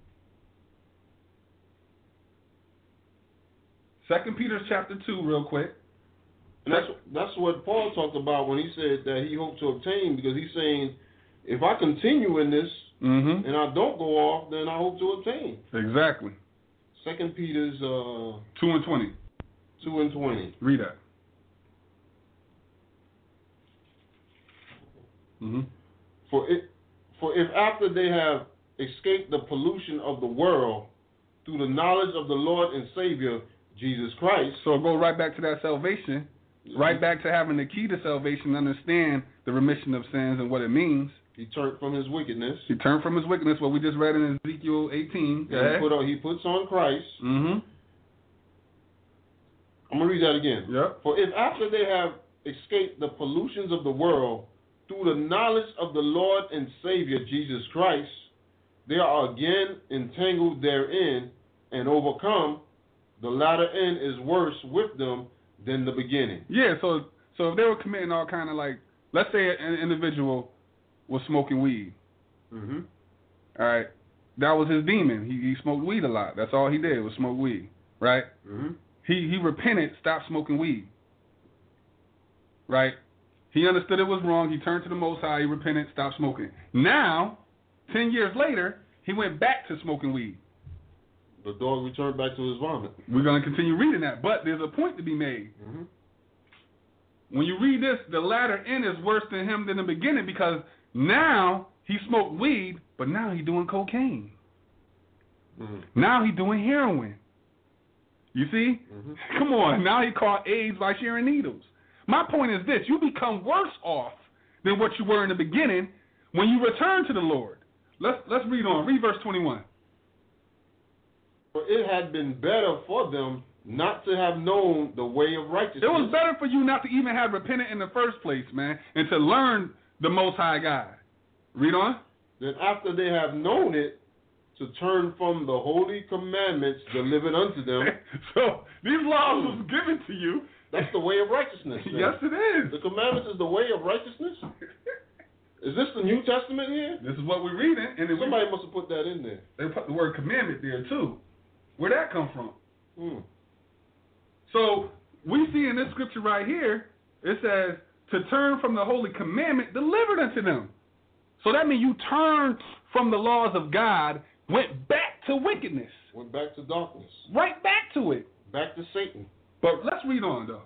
Second Peter's chapter two, real quick. And that's that's what Paul talked about when he said that he hoped to obtain, because he's saying, if I continue in this mm-hmm. and I don't go off, then I hope to obtain. Exactly. Second Peter's uh, two and twenty. Two and twenty. Read that. Mm-hmm. For it, for if after they have escaped the pollution of the world through the knowledge of the Lord and Savior Jesus Christ. So go right back to that salvation, mm-hmm. right back to having the key to salvation, understand the remission of sins and what it means. He turned from his wickedness. He turned from his wickedness, what we just read in Ezekiel eighteen. He, put on, he puts on Christ. Mm-hmm. I'm going to read that again. Yep. For if after they have escaped the pollutions of the world through the knowledge of the Lord and Savior Jesus Christ, they are again entangled therein and overcome, the latter end is worse with them than the beginning. Yeah, so so if they were committing all kind of like, let's say an individual was smoking weed. Mm-hmm. All right. That was his demon. He, he smoked weed a lot. That's all he did was smoke weed. Right? Mm-hmm. He he repented, stopped smoking weed. Right? He understood it was wrong. He turned to the Most High. He repented, stopped smoking. Now, ten years later, he went back to smoking weed. The dog returned back to his vomit. We're going to continue reading that, but there's a point to be made. Mm-hmm. When you read this, the latter end is worse than him than the beginning, because now he smoked weed, but now he's doing cocaine. Mm-hmm. Now he's doing heroin. You see? Mm-hmm. Come on. Now he caught AIDS by sharing needles. My point is this. You become worse off than what you were in the beginning when you return to the Lord. Let's let's read on. Read verse twenty-one. For it had been better for them not to have known the way of righteousness. It was better for you not to even have repented in the first place, man, and to learn the Most High God. Read on. Then after they have known it, to turn from the holy commandments delivered unto them. So these laws was given to you. That's the way of righteousness. Man. Yes, it is. The commandments is the way of righteousness. Is this the New Testament here? This is what we're reading. And somebody we, must have put that in there. They put the word commandment there too. Where'd that come from? Hmm. So we see in this scripture right here, it says, to turn from the holy commandment delivered unto them. So that means you turned from the laws of God, went back to wickedness. Went back to darkness. Right back to it. Back to Satan. But let's read on, though.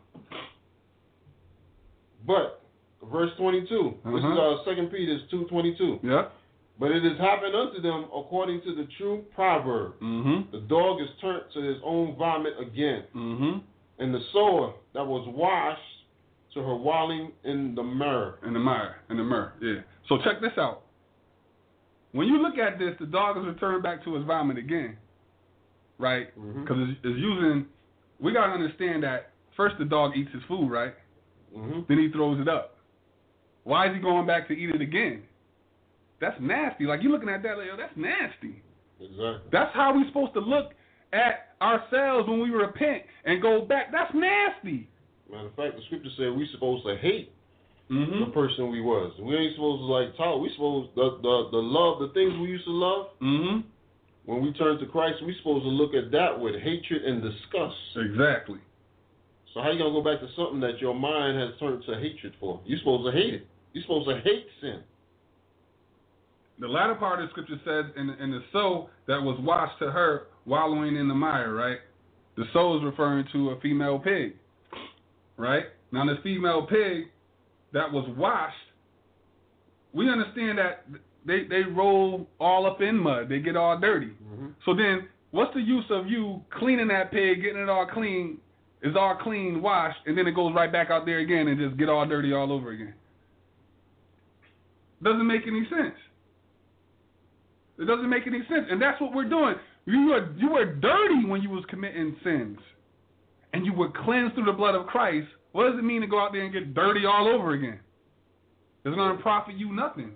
But, verse twenty-two. Uh-huh. This is uh, Second Peter two twenty-two. Yeah. But it has happened unto them according to the true proverb. Mm-hmm. The dog is turned to his own vomit again. Mm-hmm. And the sower that was washed to her wallowing in the mire. In the mire. In the mire, yeah. So check this out. When you look at this, the dog is returned back to his vomit again. Right? Because mm-hmm. it's, it's using... We got to understand that first the dog eats his food, right? Mm-hmm. Then he throws it up. Why is he going back to eat it again? That's nasty. Like, you're looking at that, like, yo, that's nasty. Exactly. That's how we're supposed to look at ourselves when we repent and go back. That's nasty. Matter of fact, the scripture said we're supposed to hate mm-hmm. the person we was. We ain't supposed to, like, talk. We supposed the, the, the love, the things we used to love. Mm-hmm. When we turn to Christ, we're supposed to look at that with hatred and disgust. Exactly. So how you going to go back to something that your mind has turned to hatred for? You're supposed to hate it. You're supposed to hate sin. The latter part of the scripture says, in, in the soul that was washed to her wallowing in the mire, right? The soul is referring to a female pig, right? Now, this female pig that was washed, we understand that they, they roll all up in mud. They get all dirty. Mm-hmm. So then what's the use of you cleaning that pig, getting it all clean, it's all clean, washed, and then it goes right back out there again and just get all dirty all over again? Doesn't make any sense. It doesn't make any sense, and that's what we're doing. You were you were dirty when you was committing sins, and you were cleansed through the blood of Christ. What does it mean to go out there and get dirty all over again? It's going to profit you nothing.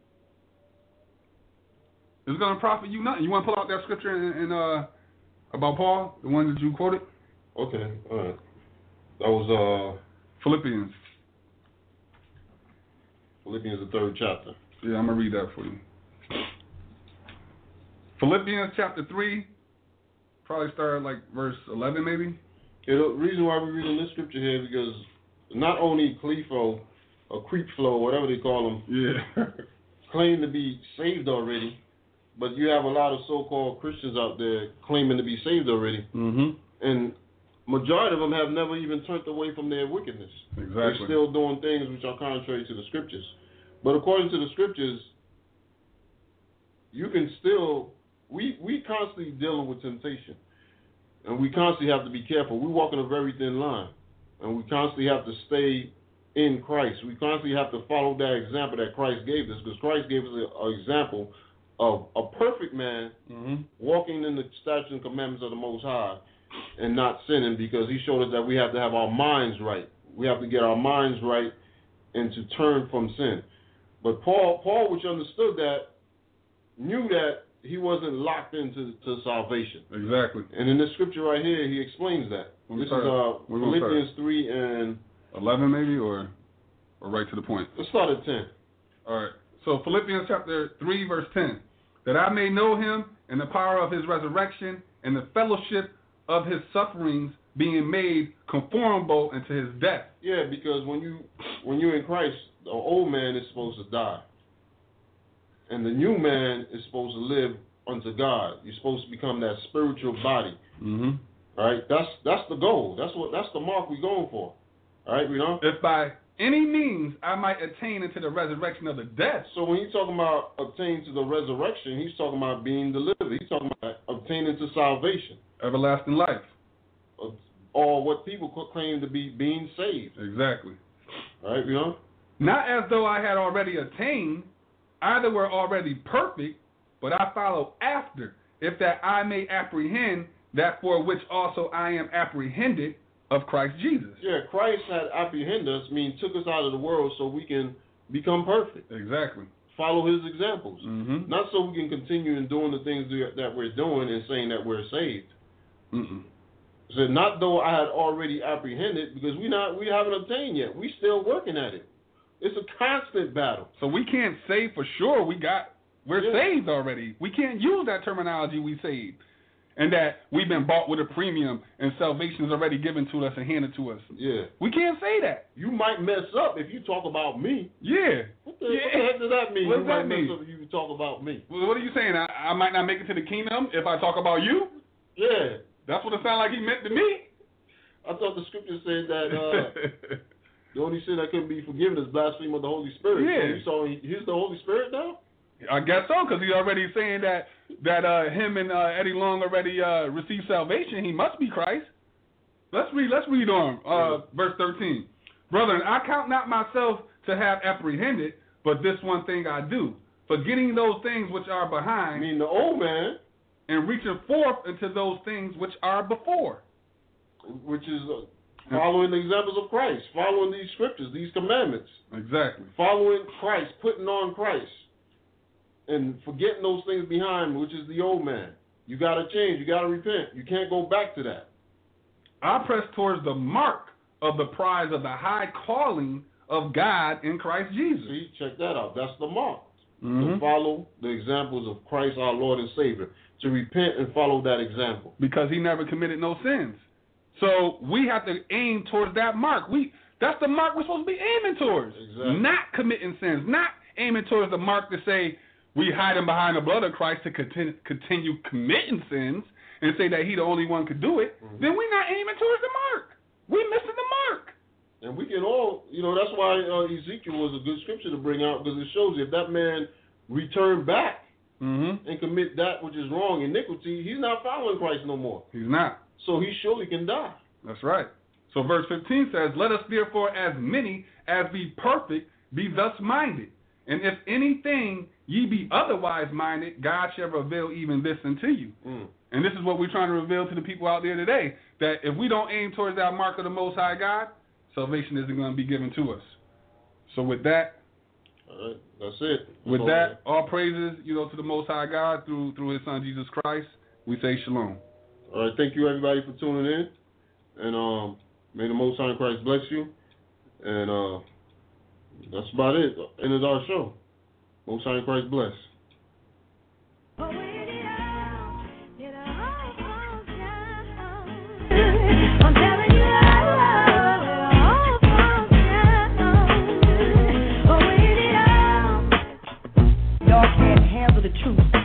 It's going to profit you nothing. You want to pull out that scripture in, in uh about Paul, the one that you quoted? Okay, all right. That was uh Philippians. Philippians, the third chapter. Yeah, I'm gonna read that for you. Philippians chapter three, probably start at like verse eleven, maybe. Yeah, the reason why we're reading this scripture here is because not only Clefo or Creep Flow, whatever they call them, yeah, claim to be saved already, but you have a lot of so-called Christians out there claiming to be saved already, mm-hmm. and majority of them have never even turned away from their wickedness. Exactly. They're still doing things which are contrary to the scriptures. But according to the scriptures, you can still, we we constantly dealing with temptation. And we constantly have to be careful. We walk in a very thin line. And we constantly have to stay in Christ. We constantly have to follow that example that Christ gave us, because Christ gave us an example of a perfect man mm-hmm. walking in the statutes and commandments of the Most High and not sinning, because he showed us that we have to have our minds right. We have to get our minds right and to turn from sin. But Paul, Paul, which understood that, knew that he wasn't locked into to salvation. Exactly. And in this scripture right here, he explains that. We'll this start, is uh, Philippians three and eleven, maybe, or or right to the point. Let's start at ten. All right. So Philippians chapter three, verse ten, that I may know him and the power of his resurrection and the fellowship of his sufferings, being made conformable unto his death. Yeah, because when you when you're in Christ, the old man is supposed to die. And the new man is supposed to live unto God. You're supposed to become that spiritual body. Mm-hmm. All right? That's that's the goal. That's what that's the mark we're going for. All right, we know? If by any means I might attain into the resurrection of the dead. So when he's talking about obtaining to the resurrection, he's talking about being delivered. He's talking about obtaining to salvation. Everlasting life. Or what people claim to be being saved. Exactly. All right, you know? Not as though I had already attained, either were already perfect, but I follow after, if that I may apprehend that for which also I am apprehended of Christ Jesus. Yeah, Christ had apprehended us, meaning took us out of the world so we can become perfect. Exactly. Follow his examples. Mm-hmm. Not so we can continue in doing the things that we're doing and saying that we're saved. Mm-mm. So not though I had already apprehended, because we not we haven't obtained yet. We still working at it. It's a constant battle. So we can't say for sure we got we're yeah. saved already. We can't use that terminology, we saved, and that we've been bought with a premium and salvation is already given to us and handed to us. Yeah. We can't say that. You might mess up if you talk about me. Yeah. What the, yeah. what the heck does that mean? What you does might that mean? mess up if you talk about me. Well, what are you saying? I, I might not make it to the kingdom if I talk about you? Yeah. That's what it sounded like he meant to me. I thought the scripture said that uh, the only sin that couldn't be forgiven is blasphemy of the Holy Spirit. Yeah. So he's the Holy Spirit now? I guess so, because he's already saying that that uh, him and uh, Eddie Long already uh, received salvation. He must be Christ. Let's read. Let's read on uh, yeah. verse thirteen. Brethren, I count not myself to have apprehended, but this one thing I do, forgetting those things which are behind. I mean the old man. And reaching forth into those things which are before. Which is uh, following the examples of Christ, following these scriptures, these commandments. Exactly. Following Christ, putting on Christ. And forgetting those things behind, which is the old man. You got to change. You got to repent. You can't go back to that. I press towards the mark of the prize of the high calling of God in Christ Jesus. See, check that out. That's the mark. Mm-hmm. To follow the examples of Christ our Lord and Savior. To repent and follow that example. Because he never committed no sins. So we have to aim towards that mark. We That's the mark we're supposed to be aiming towards. Exactly. Not committing sins. Not aiming towards the mark to say we hiding behind the blood of Christ to continue, continue committing sins and say that he the only one could do it. Mm-hmm. Then we're not aiming towards the mark. We're missing the mark. And we can all, you know, that's why uh, Ezekiel was a good scripture to bring out, because it shows you if that man returned back, mm-hmm. and commit that which is wrong, iniquity, he's not following Christ no more. He's not. So he surely can die. That's right. So verse fifteen says, let us therefore as many as be perfect be thus minded. And if anything ye be otherwise minded, God shall reveal even this unto you. Mm. And this is what we're trying to reveal to the people out there today, that if we don't aim towards that mark of the Most High God, salvation isn't going to be given to us. So with that, all right, that's it. That's with all that, right. all praises, you know, to the Most High God through through His Son Jesus Christ. We say shalom. All right, thank you everybody for tuning in, and um, may the Most High Christ bless you. And uh, that's about it. End of our show. Most High Christ bless. I'm telling you, y'all can't handle the truth.